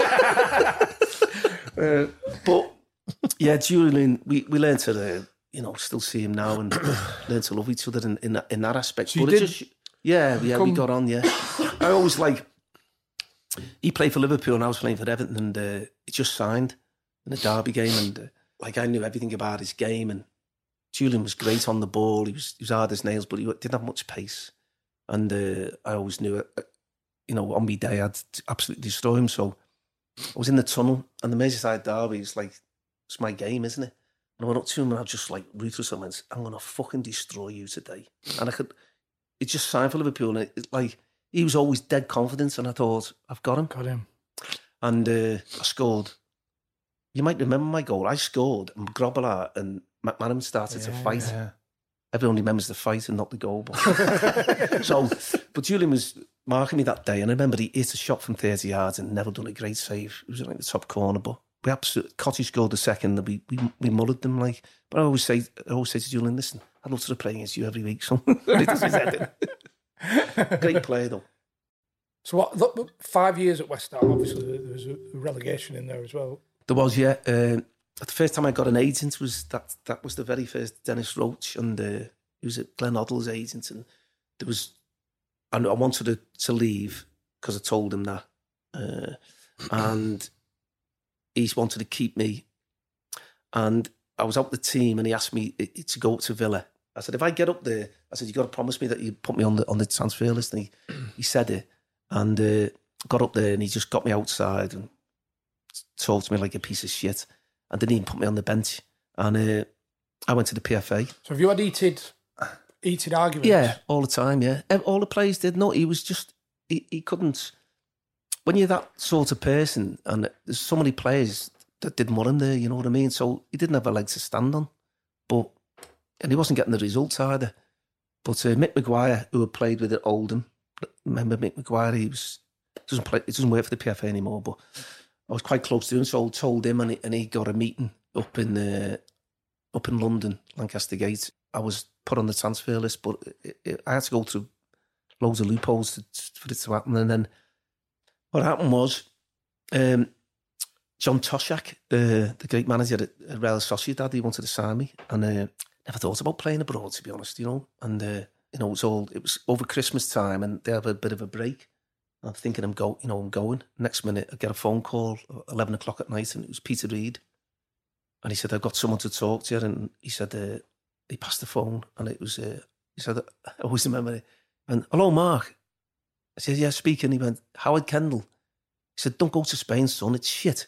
uh, but, yeah, Julian, we, we learned to, uh, you know, still see him now and learn to love each other in, in, that, in that aspect.
So
but
you
it
did
just, yeah, yeah,
come...
we got on, yeah. I always like, he played for Liverpool and I was playing for Everton, and uh, he just signed in a derby game, and uh, like I knew everything about his game, and Julian was great on the ball. He was, he was hard as nails, but he didn't have much pace. And uh, I always knew it. You know, on my day, I'd absolutely destroy him. So I was in the tunnel, and the Merseyside derby is like, it's my game, isn't it? And I went up to him, and I was just like ruthless. I went, I'm going to fucking destroy you today. And I could, it just signed for Liverpool. And it, it, like, he was always dead confident. And I thought, I've got him.
Got him.
And uh, I scored. You might remember my goal. I scored, and Grobbelaar and McManaman started yeah, to fight. Yeah. Everyone remembers the fight and not the goal. But so, but Julian was marking me that day, and I remember he hit a shot from thirty yards and never done a great save. It was like the top corner, but we absolutely, Cotty scored the second, and we we, we mullered them like. But I always say, I always say to Julian, listen, I'd love to play against you every week. So great player though.
So what? Look, five years at West Ham. Obviously, there was a relegation in there as well.
There was, yeah. Uh, the first time I got an agent was that. That was the very first Dennis Roach, and uh, he was at Glenn Hoddle's agent, and there was. And I wanted to, to leave because I told him that, uh, and he wanted to keep me. And I was out the team, and he asked me to go up to Villa. I said, if I get up there, I said, you got to promise me that you put me on the on the transfer list. And he, he said it, and uh, got up there, and he just got me outside and talked to me like a piece of shit, and didn't even put me on the bench. And uh, I went to the P F A.
So have you had heated, heated arguments?
Yeah, all the time, yeah. All the players did. No, he was just, he, he couldn't, when you're that sort of person, and there's so many players that didn't want him there, you know what I mean? So he didn't have a leg to stand on. But, and he wasn't getting the results either. But uh, Mick Maguire, who had played with at Oldham, remember Mick Maguire, he was, doesn't play, he doesn't work for the P F A anymore, but I was quite close to him, so I told him, and he, and he got a meeting up in uh, up in London, Lancaster Gate. I was put on the transfer list, but it, it, I had to go through loads of loopholes to, for it to happen. And then what happened was um, John Toshak, uh, the great manager at, at Real Sociedad, he wanted to sign me, and uh, never thought about playing abroad, to be honest, you know. And uh, you know, it was all it was over Christmas time, and they have a bit of a break. I'm thinking I'm go, you know, I'm going. Next minute, I get a phone call, eleven o'clock at night, and it was Peter Reid, and he said, "I've got someone to talk to you." And he said, uh, he passed the phone, and it was, uh, he said, I always remember it. And hello, Mark. I said, yeah, speaking. He went, Howard Kendall. He said, don't go to Spain, son. It's shit.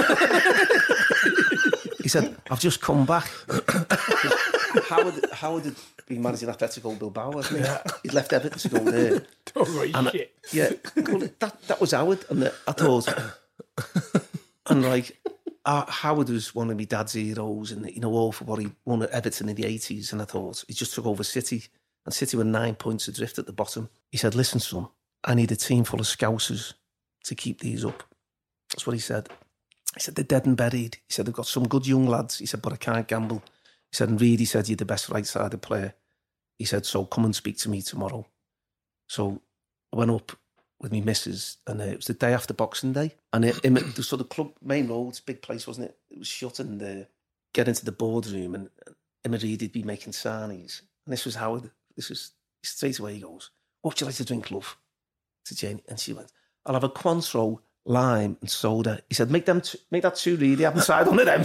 He said, I've just come back. Howard, Howard had been managing Atletico Bilbao, wasn't he? Yeah. He'd left Everton to go there.
Don't worry,
and
shit.
I, yeah, well, that that was Howard, and the, I thought, and like uh, Howard was one of my dad's heroes, and you know, all for what he won at Everton in the eighties. And I thought he just took over City, and City were nine points adrift at the bottom. He said, "Listen, son, I need a team full of scousers to keep these up." That's what he said. He said, they're dead and buried. He said, they've got some good young lads. He said, but I can't gamble. He said, and Reid, he said, you're the best right-sided player. He said, so come and speak to me tomorrow. So I went up with me missus, and uh, it was the day after Boxing Day. And it, it, so the club, main road, big place, wasn't it? It was shut, and uh, get into the boardroom, and Emma Reid would be making sarnies. And this was Howard. This was, straight away he goes, what would you like to drink, love? To Jane. And she went, I'll have a Cointreau, lime and soda. He said, make them t- make that two really, haven't tried one of them.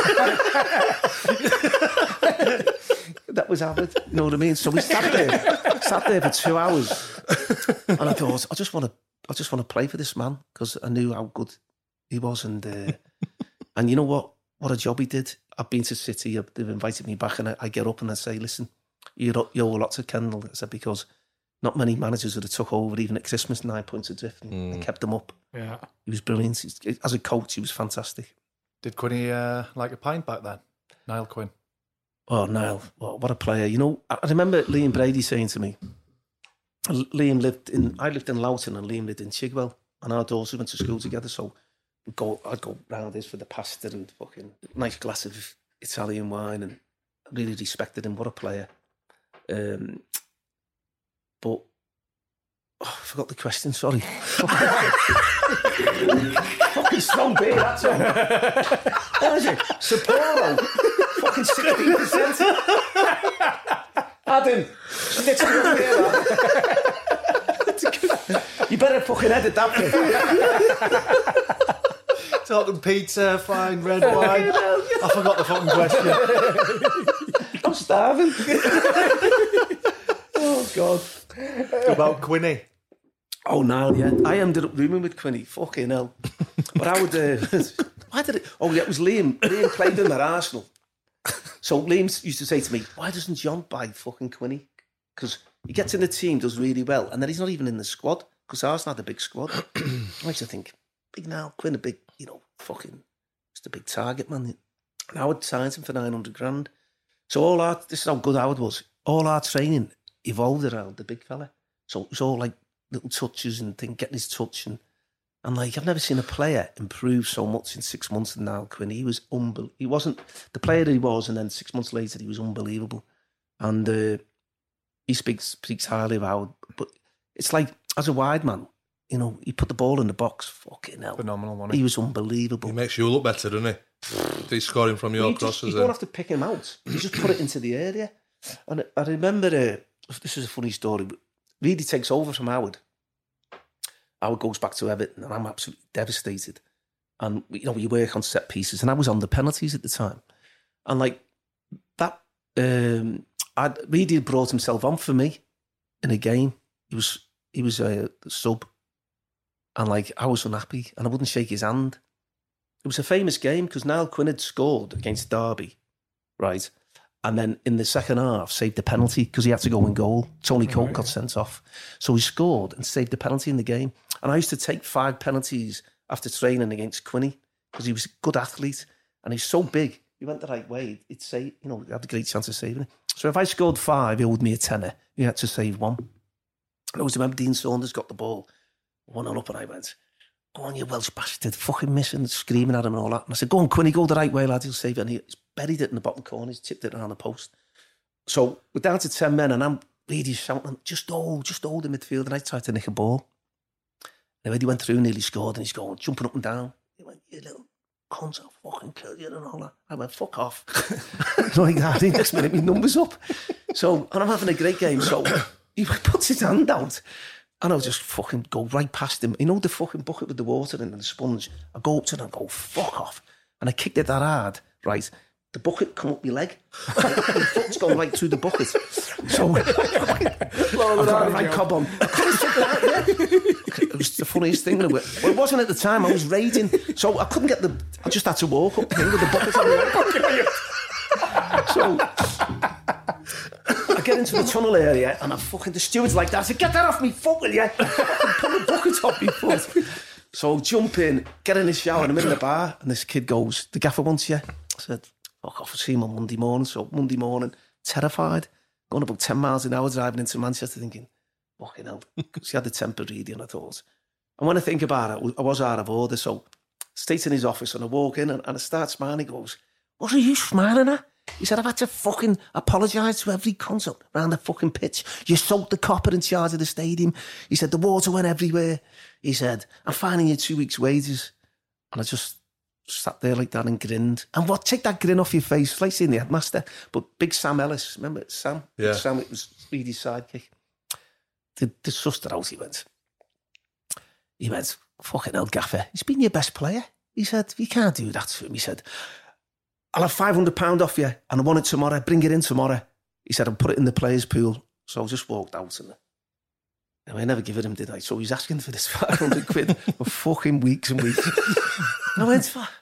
That was Howard, you know what I mean? So we sat there, sat there for two hours, and I thought, I just want to, I just want to play for this man, because I knew how good he was, and uh, and you know what? what a job he did. I've been to City, they've invited me back, and I, I get up and I say, listen, you owe a lot to Kendall. I said, because not many managers would have took over, even at Christmas, nine points adrift, and, mm. and kept them up.
Yeah,
he was brilliant. He, as a coach, he was fantastic.
Did Quinny uh, like a pint back then? Niall Quinn.
Oh, Niall, what, what a player. You know, I, I remember Liam Brady saying to me, Liam lived in, I lived in Loughton and Liam lived in Chigwell, and our daughters went to school together, so we'd go, I'd go round this for the pasta and fucking nice glass of Italian wine, and I really respected him. What a player. Um, but oh, I forgot the question, sorry. Fucking strong beer, that's all. What is it? Sapporo. Fucking sixteen percent. Adam, snitch me up here, man. You better fucking edit that bit.
Talking pizza, fine, red wine. I forgot the fucking question.
I'm starving. Oh, God.
What about Quinny?
Oh, no, yeah. I ended up rooming with Quinny. Fucking hell. But I would... Uh, why did it... Oh, yeah, it was Liam. Liam played in at Arsenal. So Liam used to say to me, why doesn't John buy fucking Quinny? Because he gets in the team, does really well, and then he's not even in the squad, because Arsenal had a big squad. I used to think, big now, Quinn, a big, you know, fucking, just a big target, man. And Howard signed him for nine hundred grand. So all our, this is how good Howard was, all our training evolved around the big fella. So it was all like little touches and things, getting his touch. And, and like, I've never seen a player improve so much in six months than Niall Quinn. He was unbelievable. He wasn't the player that he was, and then six months later, he was unbelievable. And uh, he speaks speaks highly of Howard. But it's like, as a wide man, you know, he put the ball in the box, fucking hell.
Phenomenal, wasn't he?
He was unbelievable.
He makes you look better, doesn't he? He's scoring from your
well,
crosses.
Just, you don't have to pick him out. You just put it into the area. And I remember, uh, this is a funny story, but Reedy takes over from Howard. Howard goes back to Everton, and I'm absolutely devastated. And, you know, you work on set pieces, and I was on the penalties at the time. And, like, that, um, I'd, Reedy had brought himself on for me in a game. He was, he was a sub. And, like, I was unhappy, and I wouldn't shake his hand. It was a famous game because Niall Quinn had scored against Derby, right? And then in the second half, saved the penalty because he had to go in goal. Tony Colt got sent off. So he scored and saved the penalty in the game. And I used to take five penalties after training against Quinny because he was a good athlete and he's so big. He went the right way. He'd say, you know, he had a great chance of saving it. So if I scored five, he owed me a tenner. He had to save one. And I always remember Dean Saunders got the ball, one on up, and I went, go on, you Welsh bastard, fucking missing, screaming at him and all that. And I said, go on, Quinny, go the right way, lad, he'll save it. And he's buried it in the bottom corner, he's tipped it around the post. So we're down to ten men, and I'm really shouting, just hold, just hold in midfield. And I tried to nick a ball. And when he went through, nearly scored, and he's going, jumping up and down. He went, you little cunt, I'll fucking kill you, and all that. I went, fuck off. Like that, the next minute, my number's up. So, and I'm having a great game. So he puts his hand out. And I'll just fucking go right past him. You know the fucking bucket with the water in and the sponge? I go up to him and go, fuck off. And I kicked it that hard, right? The bucket come up my leg. The foot's gone right through the bucket. So I've got a right cob on. I couldn't figure it out, yeah. It was the funniest thing. Well, it wasn't at the time. I was raging. So I couldn't get the... I just had to walk up with the bucket on my leg. So... I get into the tunnel area and I fucking, the steward's like that. I said, get that off me foot, will you? I fucking pull the bucket off me foot. So jump in, get in the shower, and I'm in the bar, and this kid goes, the gaffer wants you. I said, fuck off, I'll see him on Monday morning. So Monday morning, terrified, going about ten miles an hour driving into Manchester thinking, fucking hell, because he had the temper reading, I thought. And when I think about it, I was out of order. So straight in his office, and I walk in and, and I start smiling. He goes, what are you smiling at? He said, I've had to fucking apologise to every cunt around the fucking pitch. You soaked the copper in charge of the stadium. He said, the water went everywhere. He said, I'm fining you two weeks' wages. And I just sat there like that and grinned. And what, take that grin off your face. It's like seeing the headmaster. But Big Sam Ellis, remember Sam?
Yeah.
Big Sam, it was Reedy's sidekick. The, the sussed it out, he went. He went, fucking hell, Gaffer, he's been your best player. He said, you can't do that to him. He said, I'll have five hundred pounds off you and I want it tomorrow. Bring it in tomorrow. He said, I'll put it in the players' pool. So I just walked out and I never give it him, did I? So he's asking for this five hundred quid for fucking weeks and weeks. And I went,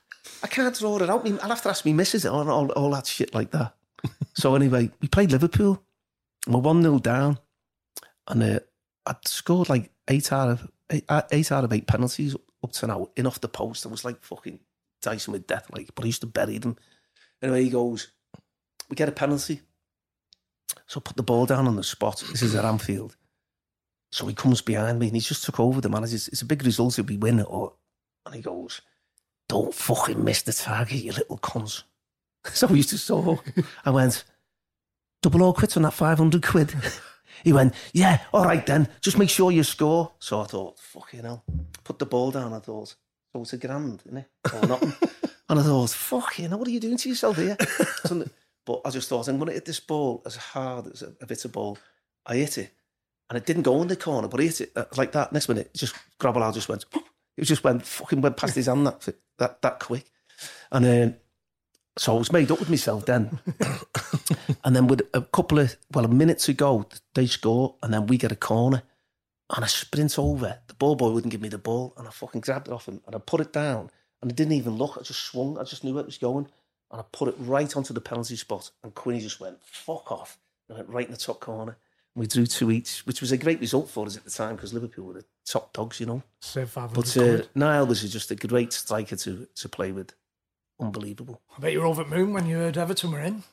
I can't draw it out. I'll have to ask me missus all, all, all that shit like that. So anyway, we played Liverpool. And we're one nil down. And uh, I'd scored like eight out of eight, eight out of eight penalties up to now, in off the post. I was like fucking dicing with death, like, but I used to bury them. Anyway, he goes, we get a penalty. So I put the ball down on the spot. This is at Anfield. So he comes behind me and he just took over the manager. It's, it's a big result if we win it. Or, and he goes, don't fucking miss the target, you little cunts. So we used to talk. I went, double or quits on that five hundred quid. He went, yeah, all right then, just make sure you score. So I thought, fucking hell. Put the ball down, I thought, so it's a grand, isn't it? Or nothing. And I thought, fucking hell, what are you doing to yourself here? But I just thought, I'm going to hit this ball as hard as a, a bit of ball. I hit it, and it didn't go in the corner, but I hit it uh, like that. Next minute, just Grobbelaar just went, it just went, fucking went past his hand that, that, that quick. And um, so I was made up with myself then. And then with a couple of, well, a minute to go, they score, and then we get a corner. And I sprint over. The ball boy wouldn't give me the ball, and I fucking grabbed it off him, and I put it down, and I didn't even look. I just swung. I just knew it was going. And I put it right onto the penalty spot, and Quinny just went, fuck off. And I went right in the top corner. And we drew two each, which was a great result for us at the time, because Liverpool were the top dogs, you know. But uh, Niall was just a great striker to, to play with. Unbelievable.
I bet you were over the moon when you heard Everton were in.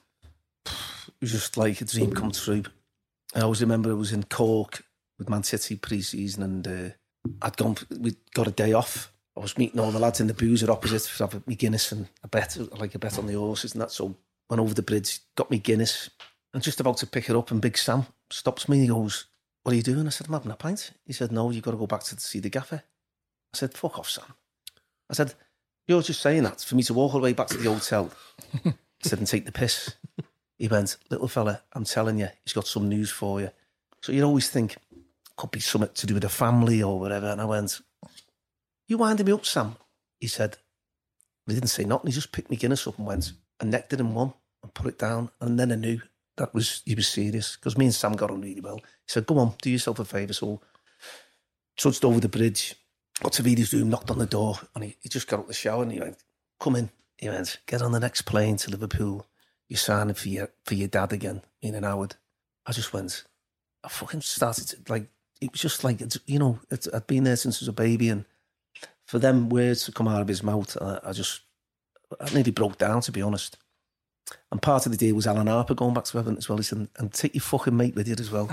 It was just like a dream come true. I always remember I was in Cork with Man City pre-season, and uh, I'd gone, we'd got a day off. I was meeting all the lads in the boozer opposite to have me Guinness and a bet, like a bet on the horses and that. So went over the bridge, got me Guinness, and just about to pick it up, and Big Sam stops me. He goes, what are you doing? I said, I'm having a pint. He said, no, you've got to go back to see the gaffer. I said, fuck off, Sam. I said, you're just saying that for me to walk all the way back to the hotel. I said, and take the piss. He went, little fella, I'm telling you, he's got some news for you. So you always think, could be something to do with the family or whatever. And I went, you winding me up, Sam? He said, he didn't say nothing. He just picked me Guinness up and went and necked it in one and put it down. And then I knew that was he was serious, because me and Sam got on really well. He said, go on, do yourself a favour. So trudged over the bridge, got to Vidi's room, knocked on the door, and he, he just got out the shower and he went, come in. He went, get on the next plane to Liverpool. You're signing for your, for your dad again, in an hour. I just went, I fucking started to, like, it was just like, you know, it, I'd been there since I was a baby, and for them words to come out of his mouth, I, I just, I nearly broke down, to be honest. And part of the deal was Alan Harper going back to Everton as well. He said, and take your fucking mate with you as well.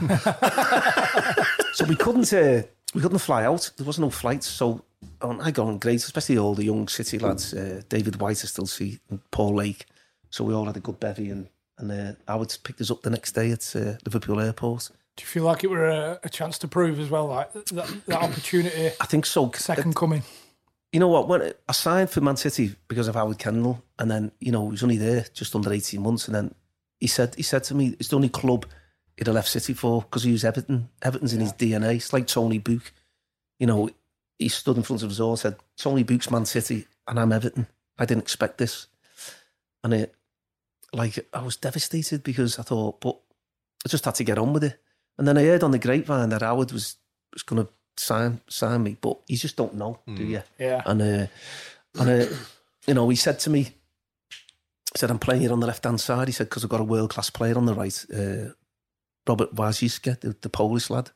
So we couldn't, uh, we couldn't fly out. There wasn't no flights. So um, I got on great, especially all the young City lads. Uh, David White, I still see, and Paul Lake. So we all had a good bevy, and and uh, Howard picked us up the next day at uh, Liverpool Airport.
Do you feel like it were a, a chance to prove as well, like that, that opportunity?
I think so.
Second coming.
You know what? When I signed for Man City because of Howard Kendall, and then you know he was only there just under eighteen months, and then he said he said to me, "It's the only club he'd have left City for, because he was Everton. Everton's in yeah. his D N A. It's like Tony Book. You know, he stood in front of us all, and said, Tony Book's Man City, and I'm Everton. I didn't expect this, and it, like, I was devastated, because I thought, but I just had to get on with it. And then I heard on the grapevine that Howard was was going to sign sign me, but you just don't know, mm. do you?
Yeah.
And uh, and uh, you know, he said to me, he said, I'm playing it on the left hand side. He said, because I've got a world class player on the right, uh, Robert Waziska, the, the Polish lad.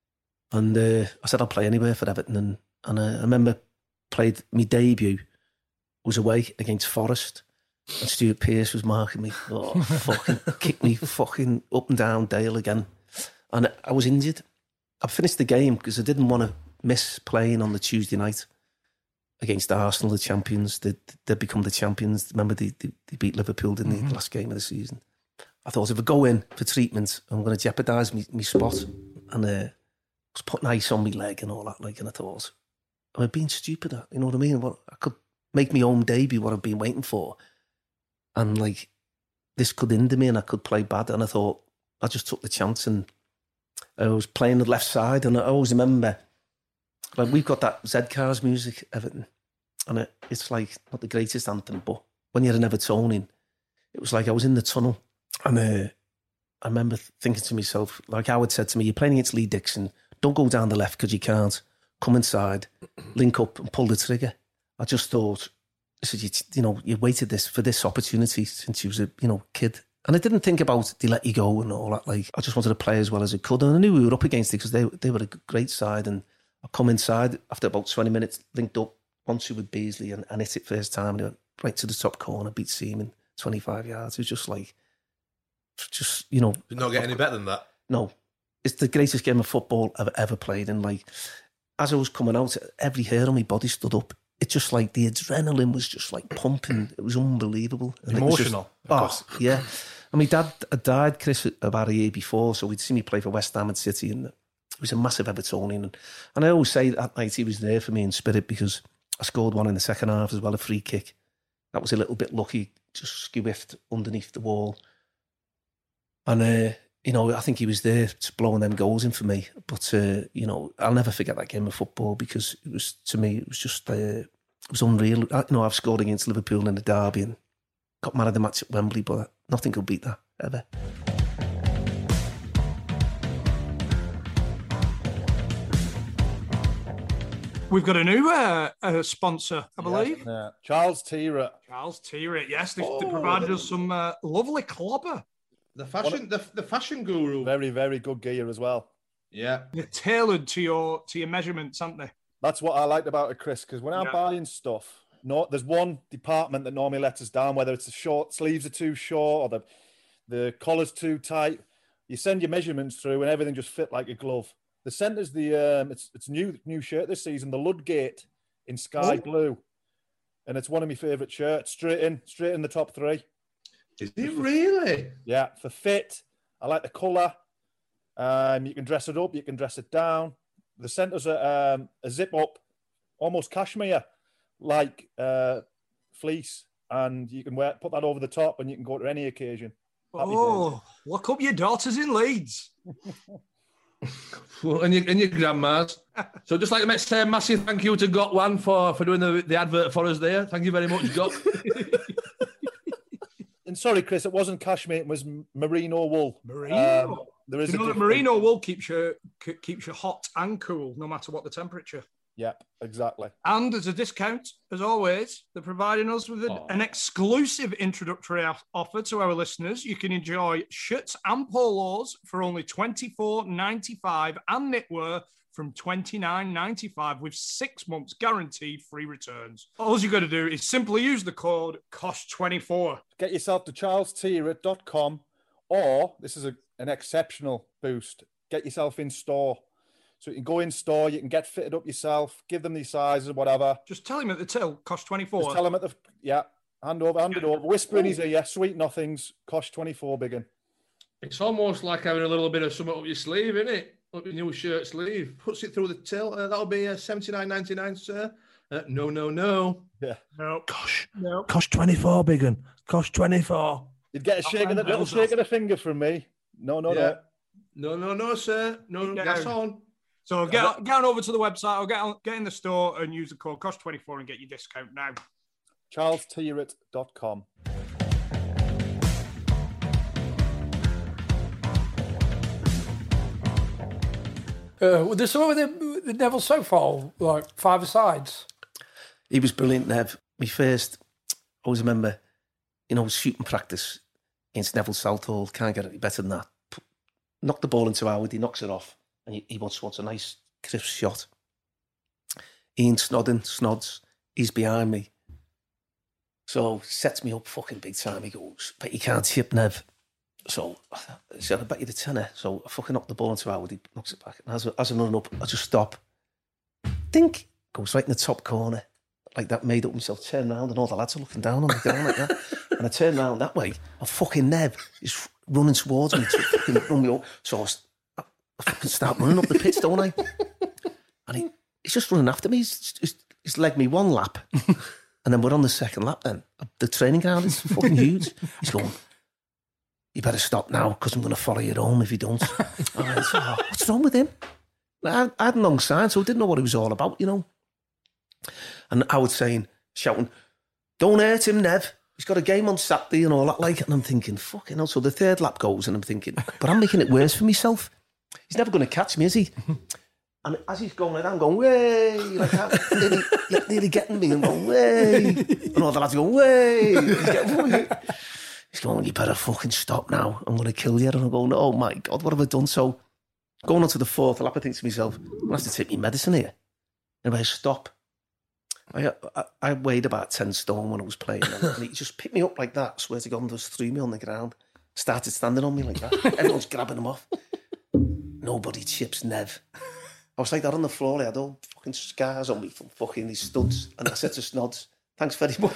And uh, I said, I'll play anywhere for Everton. And and uh, I remember played my debut was away against Forest, and Stuart Pearce was marking me. Oh, fucking kicked me fucking up and down Dale again. And I was injured. I finished the game because I didn't want to miss playing on the Tuesday night against Arsenal, the champions. They'd, they'd become the champions. Remember, they, they, they beat Liverpool, didn't they, mm-hmm. the last game of the season. I thought, if I go in for treatment, I'm going to jeopardise me, me spot. And uh, I was putting ice on my leg and all that, like, and I thought, am I being stupid? You know what I mean? What, I could make my own debut, what I've been waiting for. And, like, this could hinder me and I could play bad. And I thought, I just took the chance, and I was playing the left side, and I always remember, like, we've got that Z Cars music, Everton, and it, it's like not the greatest anthem, but when you're an Evertonian, it was like I was in the tunnel, and uh, I remember thinking to myself, like Howard said to me, you're playing against Lee Dixon, don't go down the left because you can't, come inside, link up and pull the trigger. I just thought, I said, you, you know, you waited this for this opportunity since you was a, you know, kid. And I didn't think about they let you go and all that. Like, I just wanted to play as well as I could. And I knew we were up against it because they, they were a great side. And I come inside after about twenty minutes, linked up one two with Beasley and, and hit it first time. And he went right to the top corner, beat Seaman, twenty-five yards. It was just like, just, you know.
Did not get any better than that?
No. It's the greatest game of football I've ever played. And like, as I was coming out, every hair on my body stood up. It's just like the adrenaline was just like pumping. It was unbelievable. And
emotional.
It was just, oh, yeah. And my dad had died, Chris, about a year before, so we'd seen me play for West Ham and City, and he was a massive Evertonian. And, and I always say that night he was there for me in spirit because I scored one in the second half as well, a free kick. That was a little bit lucky, just skewiffed underneath the wall. And, uh, you know, I think he was there to blowing them goals in for me. But, uh, you know, I'll never forget that game of football because it was, to me, it was just, uh, it was unreal. I, you know, I've scored against Liverpool in the derby and got man of the match at Wembley, but nothing could beat that, ever.
We've got a new uh, uh, sponsor, I believe.
Yeah, yeah. Charles Tyrwhitt.
Charles Tyrwhitt, yes. They, oh, they provided us some uh, lovely clobber.
The fashion, the, the fashion guru.
Very, very good gear as well.
Yeah.
They're tailored to your to your measurements, aren't they?
That's what I liked about it, Chris, because when I'm
yeah.
buying stuff, no, there's one department that normally lets us down, whether it's the short sleeves are too short or the the collar's too tight. You send your measurements through and everything just fit like a glove. The centre's the um, it's it's new new shirt this season, the Ludgate in sky oh. blue, and it's one of my favourite shirts. Straight in, straight in the top three.
Is it really?
Yeah, for fit. I like the colour. Um, you can dress it up, you can dress it down. The centre's a, um, a zip up, almost cashmere, like uh, fleece, and you can wear put that over the top, and you can go to any occasion. Happy
oh,
days.
Look up your daughters in Leeds.
Well, and your, and your grandmas. So just like to say a massive thank you to Got One for, for doing the, the advert for us there. Thank you very much, Got.
And sorry, Chris, it wasn't cashmere, it was merino wool.
Merino?
Um, there is
you
a
know that merino wool keeps you, keeps you hot and cool, no matter what the temperature.
Yep, exactly.
And as a discount, as always, they're providing us with an, oh. an exclusive introductory offer to our listeners. You can enjoy shirts and polos for only twenty-four ninety-five and knitwear from twenty-nine ninety-five with six months guaranteed free returns. All you got to do is simply use the code C O S H twenty-four.
Get yourself to charles tyrwhitt dot com, or this is a, an exceptional boost. Get yourself in store. So you can go in store, you can get fitted up yourself, give them these sizes, whatever.
Just tell him at the till, C O S H twenty-four.
Just tell him at the, yeah, hand over, hand it over. Whisper in his ear, sweet nothings, C O S H twenty-four, biggin.
It's almost like having a little bit of something up your sleeve, isn't it? Up your new shirt sleeve. Puts it through the till. Uh, that'll be uh, seventy-nine ninety-nine, sir. Uh, no, no, no.
Yeah.
No.
Gosh.
No.
C O S H twenty-four, biggin. C O S H twenty-four.
You'd get a shake of the, little shake of the finger from me. No, no,
yeah.
no.
No, no, no, sir. No, no, that's on.
So get, on, get on over to the website or get on, get in the store and use the code C O S H twenty-four and get your discount now.
charles tyrwhitt dot com.
Uh, there's something with the, the Neville Southall, like five sides.
He was brilliant, Nev. Me first, I always remember, you know, shooting practice against Neville Southall. Can't get any better than that. Knock the ball into Howard, he knocks it off, and he, he wants, wants a nice crisp shot. Ian Snodden, Snods, he's behind me. So sets me up fucking big time. He goes, but you can't chip, Nev. So he said, I bet you the tenner. So I fucking knocked the ball into Howard, he knocks it back. And as, as I'm running up, I just stop. Dink! Goes right in the top corner. Like that, made up himself, turn around, and all the lads are looking down on the ground like that. And I turn around that way, and fucking Nev is running towards me to fucking run me up. So I, I, I fucking start running up the pitch, don't I? And he, he's just running after me. He's, he's, he's legged me one lap. And then we're on the second lap then. The training ground is fucking huge. He's going, you better stop now because I'm going to follow you home if you don't. And I said, oh, what's wrong with him? I, I had a long sign, so I didn't know what it was all about, you know. And I was saying, shouting, don't hurt him, Nev. He's got a game on Saturday and all that like. And I'm thinking, fucking hell. So the third lap goes and I'm thinking, but I'm making it worse for myself. He's never going to catch me, is he? And as he's going like that, I'm going, way, like that, nearly, like, nearly getting me, and going, way. And all the lads go, way. He's getting way. He's going, you better fucking stop now. I'm going to kill you. And I'm going, oh my God, what have I done? So going on to the fourth lap, I think to myself, I'm going to have to take my medicine here. And I stop. I, I I weighed about ten stone when I was playing, and he just picked me up like that. I swear to God, and just threw me on the ground. Started standing on me like that. Everyone's grabbing him off. Nobody chips Nev. I was like that on the floor. I had all fucking scars on me from fucking these studs. And I said to Snods, thanks very much,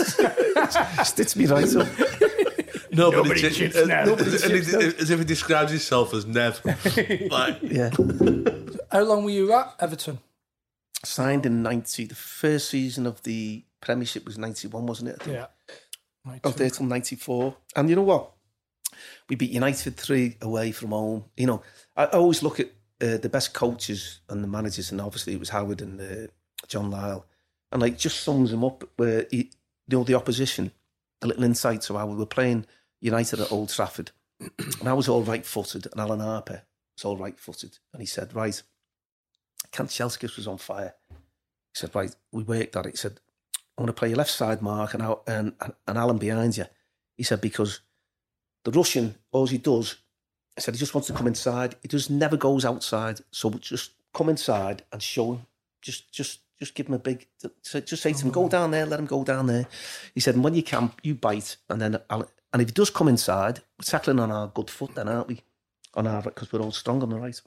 Snods. Stitched me right up.
Nobody,
Nobody
chips,
chips
uh,
Nev.
Nobody chips as, Nev. As if he describes himself as Nev. Like,
yeah.
How long were you at Everton?
Signed in ninety. The first season of the Premiership was ninety-one, wasn't it? I think.
Yeah.
I was there till ninety-four. And you know what? We beat United three away from home. You know, I always look at uh, the best coaches and the managers, and obviously it was Howard and uh, John Lyle. And like, just sums them up where, he, you know, the opposition, a little insight to how we were playing United at Old Trafford. And I was all right-footed, and Alan Harper was all right-footed. And he said, right, Kanchelskis was on fire. He said, right, we worked at it. He said, I want to play your left side, Mark, and, and, and Alan behind you. He said, because the Russian, all he does, he said, he just wants to come inside. He just never goes outside. So just come inside and show him. Just just, just give him a big, just say to him, go down there, let him go down there. He said, and when you camp, you bite. And then, I'll, and if he does come inside, we're tackling on our good foot then, aren't we? On our, because we're all strong on the right.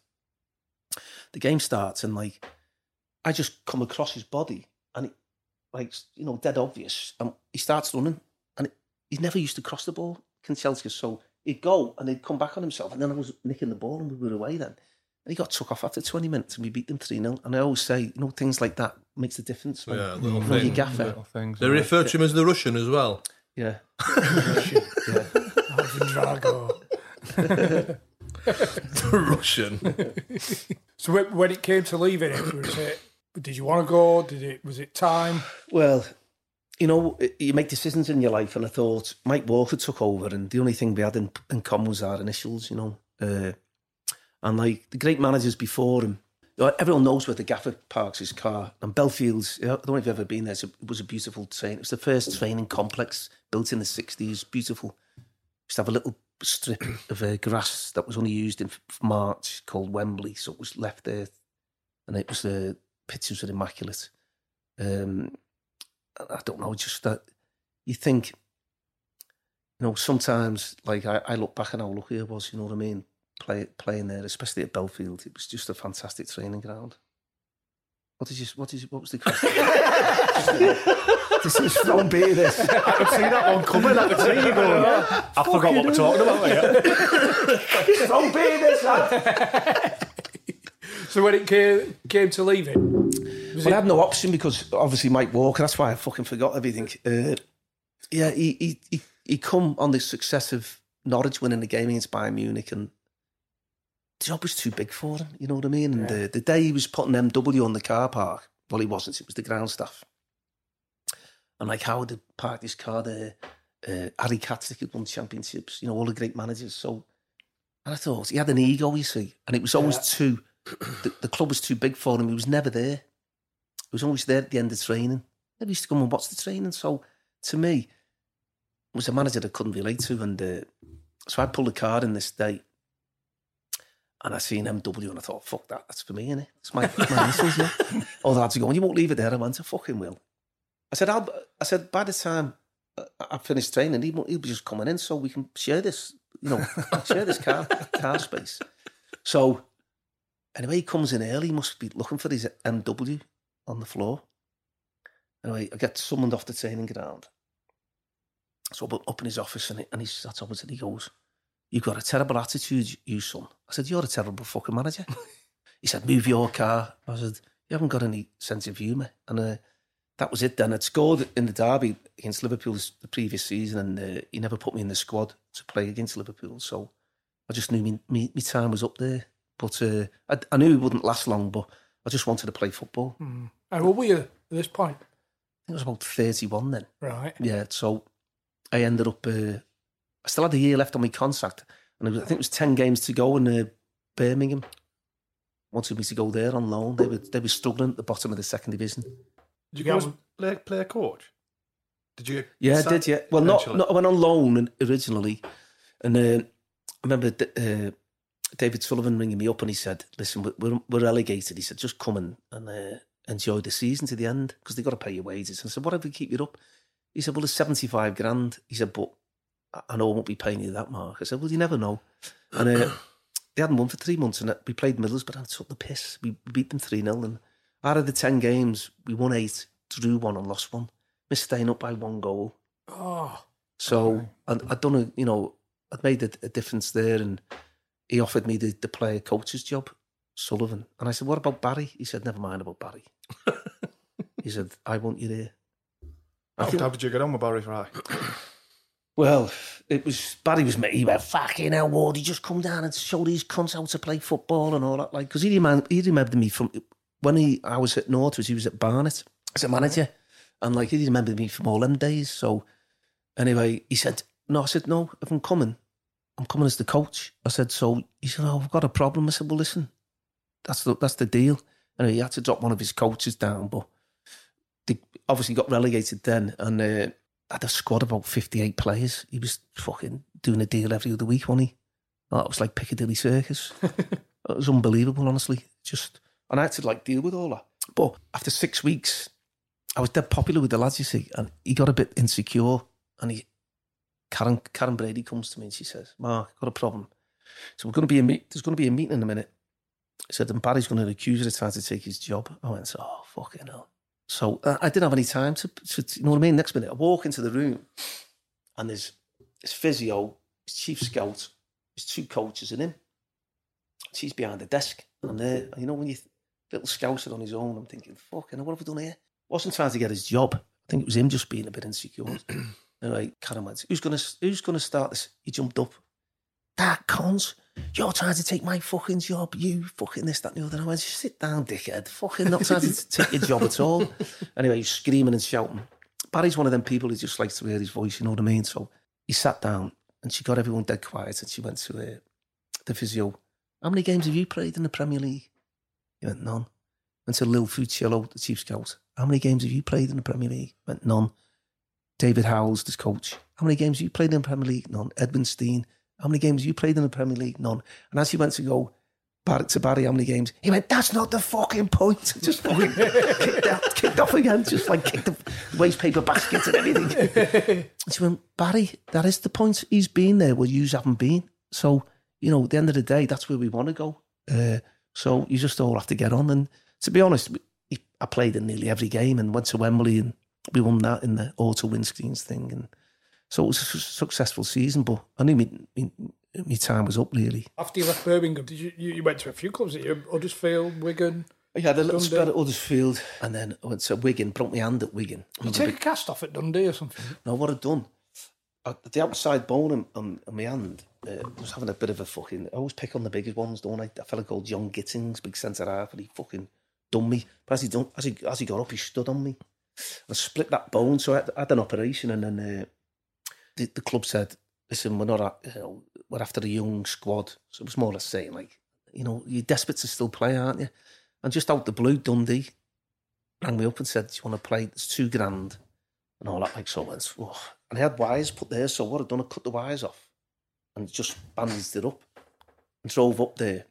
The game starts and like, I just come across his body and it, like, you know, dead obvious. And he starts running and it, he never used to cross the ball, Kanchelskis. So he'd go and he'd come back on himself. And then I was nicking the ball and we were away then. And he got took off after twenty minutes and we beat them three nil. And I always say, you know, things like that makes a difference. When,
yeah, little
you know,
thing.
you gaffer.
Little things.
They refer to him as the Russian as well.
Yeah.
Russian.
Yeah.
Drago.
The Russian.
So when, when it came to leaving it, was it, did you want to go? Did it? Was it time?
Well, you know, you make decisions in your life, and I thought Mike Walker took over, and the only thing we had in, in common was our initials, you know. Uh, and like the great managers before him, everyone knows where the gaffer parks his car. And Belfield's, I don't know if you've ever been there, it was a beautiful train. It was the first training complex built in the sixties, beautiful. Used to have a little strip of uh, grass that was only used in March called Wembley, so it was left there, and it was the uh, pitches were immaculate. Um, I don't know, just that you think, you know, sometimes like I, I look back and how lucky I was, you know what I mean, play, playing there, especially at Belfield. It was just a fantastic training ground. What did you? What did you? What was the question? This is from beer. This
I could see that one coming. I could see you going. I forgot what we're talking about here.
From beer. This. Lad.
So when it came, came to leaving,
well, it... I had no option because obviously Mike Walker. That's why I fucking forgot everything. Uh, yeah, he he he he come on this success of Norwich winning the game against Bayern Munich, and the job was too big for him, you know what I mean? And yeah. uh, the day he was putting M W on the car park, well, he wasn't, it was the ground staff. And like Howard had parked his car there, uh, Harry Katzik had won championships, you know, all the great managers. So, and I thought, he had an ego, you see, and it was always yeah. too, the, the club was too big for him. He was never there. He was always there at the end of training. Never used to come and watch the training. So, to me, it was a manager I couldn't relate to. And uh, so I pulled a card in this day. And I seen M W and I thought, fuck that, that's for me, innit? It's my, my initials, yeah. All the lads are going, you won't leave it there. I went, I fucking will. I said, I'll, I said, by the time I finished training, he'll, he'll be just coming in so we can share this, you know, share this car, car space. So, anyway, he comes in early, he must be looking for his M W on the floor. Anyway, I get summoned off the training ground. So I'm up in his office and, he, and he sat opposite and he goes, you've got a terrible attitude, you son. I said, you're a terrible fucking manager. He said, move your car. I said, you haven't got any sense of humour. And uh, that was it then. I'd scored in the derby against Liverpool the previous season and uh, he never put me in the squad to play against Liverpool. So I just knew my, my time was up there. But uh, I, I knew it wouldn't last long, but I just wanted to play football.
Mm. How old were you at this point?
I think I was about thirty-one then.
Right.
Yeah, so I ended up... Uh, I still had a year left on my contract, and it was, I think it was ten games to go in uh, Birmingham. wanted me to go there on loan. They were they were struggling at the bottom of the second division.
Did you go as play, play a coach? Did you?
Yeah, I did. Yeah. Well, not, not I went on loan originally, and uh, I remember uh, David Sullivan ringing me up and he said, "Listen, we're we're relegated." He said, "Just come in and uh, enjoy the season to the end because they got to pay your wages." And I said, "What if we keep you up?" He said, "Well, it's seventy-five grand." He said, "But I know I won't be paying you that, Mark." I said, "Well, you never know." And uh, they hadn't won for three months, and we played Middlesbrough and took the piss. We beat them three nil, and out of the ten games, we won eight, drew one, and lost one. Missed staying up by one goal.
Oh,
so I'd, I'd done a, you know, I'd made a, a difference there, and he offered me the, the player coach's job, Sullivan. And I said, "What about Barry?" He said, "Never mind about Barry." He said, "I want you there."
How, think, how did you get on with Barry Fry?
Well, it was Barry was me. He went, "Fucking hell, Ward, he just come down and show these cunts how to play football and all that." Like, because he remembered, he remembered me from when he I was at Northwich, he was at Barnet as a manager. And like, he remembered me from all them days. So anyway, he said, no, I said, no, if I'm coming, I'm coming as the coach. I said, so he said, oh, I've got a problem. I said, well, listen, that's the, that's the deal. And he had to drop one of his coaches down, but they obviously got relegated then. And uh, had a squad of about fifty-eight players. He was fucking doing a deal every other week, wasn't he? Oh, it was like Piccadilly Circus. It was unbelievable, honestly. Just, and I had to like deal with all that. But after six weeks, I was dead popular with the lads, you see, and he got a bit insecure. And he, Karen, Karen Brady comes to me and she says, "Mark, I've got a problem. So we're going to be a meet. There's going to be a meeting in a minute." I said, "And Barry's going to accuse her of trying to take his job." I went, "Oh, fucking hell." So uh, I didn't have any time to, to, you know what I mean? Next minute, I walk into the room and there's his physio, his chief scout, his two coaches and him. She's behind the desk. And there, you know, when you little scouser on his own, I'm thinking, fucking hell, what have I done here? Wasn't trying to get his job. I think it was him just being a bit insecure. Anyway, Karen went, who's going to who's gonna start this? He jumped up. "That cons, you're trying to take my fucking job. You fucking this, that and the other." I went, "Sit down, dickhead. Fucking not trying to take your job at all." Anyway, he's screaming and shouting. Barry's one of them people who just likes to hear his voice, you know what I mean? So he sat down and she got everyone dead quiet and she went to uh, the physio. "How many games have you played in the Premier League?" He went, "None." Went to Lil Fucillo, the chief scout. "How many games have you played in the Premier League?" Went, "None." David Howells, the coach. "How many games have you played in the Premier League?" "None." Edwin Steen. "How many games have you played in the Premier League?" "None." And as he went to go back to Barry, "How many games?" He went, "That's not the fucking point." Just fucking kicked, out, kicked off again, just like kicked the waste paper baskets and everything. And she went, "Barry, that is the point. He's been there where you haven't been. So, you know, at the end of the day, that's where we want to go. Uh, so you just all have to get on." And to be honest, I played in nearly every game and went to Wembley and we won that in the auto windscreens thing. And so it was a successful season, but I knew me, me, me time was up, really.
After you left Birmingham, did you, you, you went to a few clubs, didn't you? Huddersfield, Wigan?
I had a little spell at Huddersfield and then I went to Wigan, broke my hand at Wigan.
Did you take a, big... a cast off at Dundee or something?
No, what I'd done, I, the outside bone on, on, on my hand, uh, was having a bit of a fucking... I always pick on the biggest ones, don't I? A fella called John Gittings, big centre half, and he fucking done me. But as he, done, as he, as he got up, he stood on me. I split that bone, so I had, I had an operation, and then uh, the, the club said, "Listen, we're not, at, you know, we're after a young squad." So it was more or less saying, like, you know, you're desperate to still play, aren't you? And just out the blue, Dundee rang me up and said, "Do you want to play? It's two grand," and all that. Like, so I went, oh. And I had wires put there, so what I'd done, I cut the wires off and just bandaged it up and drove up there.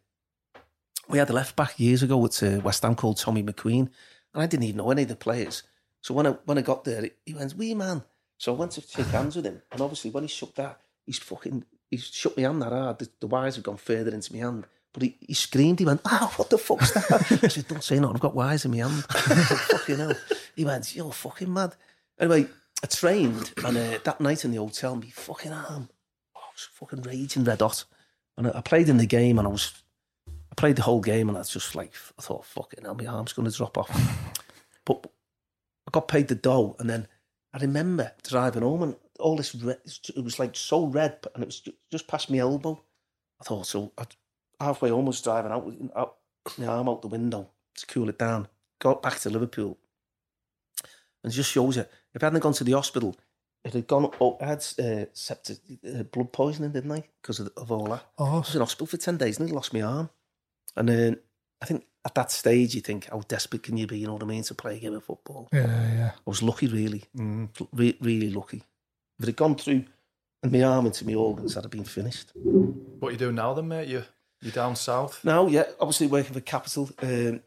We had a left back years ago at uh, West Ham called Tommy McQueen, and I didn't even know any of the players. So when I when I got there, he went, "Wee man." So I went to shake hands with him, and obviously when he shook that, he's fucking, he shook my hand that hard. The, the wires had gone further into my hand, but he, he screamed. He went, "Oh, what the fuck's that?" I said, "Don't say nothing. I've got wires in my hand." I said, "Fucking hell." He went, "You're fucking mad." Anyway, I trained, and uh, that night in the hotel, my fucking arm, oh, I was fucking raging red hot, and I, I played in the game, and I was, I played the whole game, and I was just like, I thought, fucking hell, my arm's going to drop off. But I got paid the dough, and then I remember driving home, and all this red, it was like so red, and it was just past my elbow. I thought, so I halfway home was driving out, out my arm out the window to cool it down. Got back to Liverpool, and it just shows you, if I hadn't gone to the hospital, it had gone up. I had uh, septic, uh, blood poisoning, didn't I? Because of, of all that.
Oh.
I was in hospital for ten days, and I lost my arm. And then I think at that stage you think, how desperate can you be? You know what I mean, to play a game of football.
Yeah, yeah.
I was lucky, really,
mm.
Re- really lucky. If it had gone through, and my arm into my organs, I'd have been finished.
What are you doing now, then, mate? You you down south?
Now, yeah, obviously working for Capital. Um,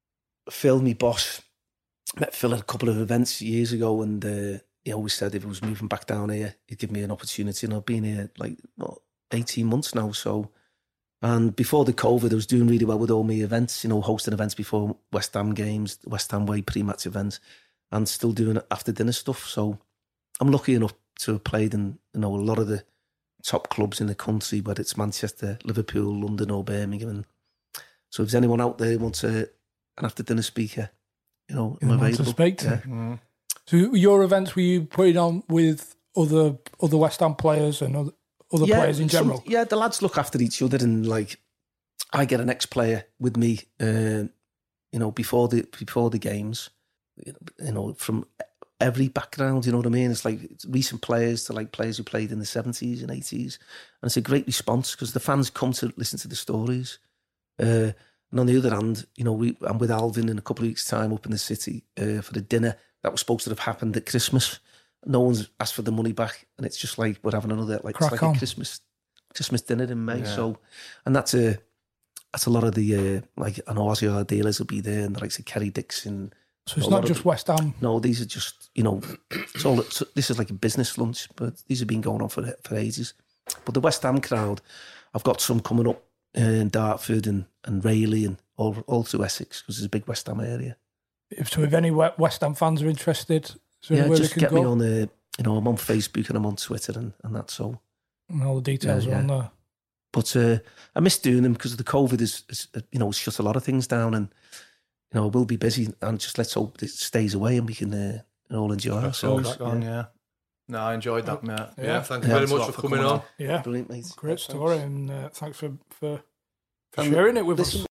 Phil, my boss, met Phil at a couple of events years ago, and uh, he always said if I was moving back down here, he'd give me an opportunity. And I've been here like what, eighteen months now. So, and before the COVID, I was doing really well with all my events. You know, hosting events before West Ham games, West Ham Way pre-match events, and still doing after dinner stuff. So, I'm lucky enough to have played in, you know, a lot of the top clubs in the country, whether it's Manchester, Liverpool, London, or Birmingham. And so, if there's anyone out there who wants a, an after dinner speaker, you know, I'm available.
To speak to.
Yeah.
Mm.
So your events, were you putting on with other other West Ham players and other, other
yeah,
players in general?
Some, yeah, the lads look after each other, and like I get an ex-player with me, uh, you know, before the before the games, you know, from every background. You know what I mean? It's like it's recent players to like players who played in the seventies and eighties, and it's a great response because the fans come to listen to the stories. Uh, and on the other hand, you know, we, I'm with Alvin in a couple of weeks' time up in the city uh, for the dinner that was supposed to have happened at Christmas. No one's asked for the money back, and it's just like we're having another like, it's like a Christmas Christmas dinner in May. Yeah. So, and that's a that's a lot of the uh, like I know Ozzy dealers will be there, and the likes of Kerry Dixon.
So it's not just
the,
West Ham.
No, these are just you know, it's all. It's, this is like a business lunch, but these have been going on for for ages. But the West Ham crowd, I've got some coming up in Dartford and and Rayleigh and all all through Essex because there's a big West Ham area.
So if any West Ham fans are interested, so
yeah, just
can
get
go?
me on the, you know, I'm on Facebook and I'm on Twitter and, and that, so.
And all the details
yeah,
are
yeah.
on there.
But uh, I miss doing them because the COVID is, is, you know, shut a lot of things down, and, you know, we'll be busy, and just let's hope it stays away and we can uh, all enjoy ourselves.
Back on, yeah. yeah. No, I enjoyed that, mate.
Yeah, yeah thank you yeah, very much for coming, coming on. on.
Yeah.
Brilliant, mate.
Great story, and uh, thanks for, for, for sharing it with
listen,
us.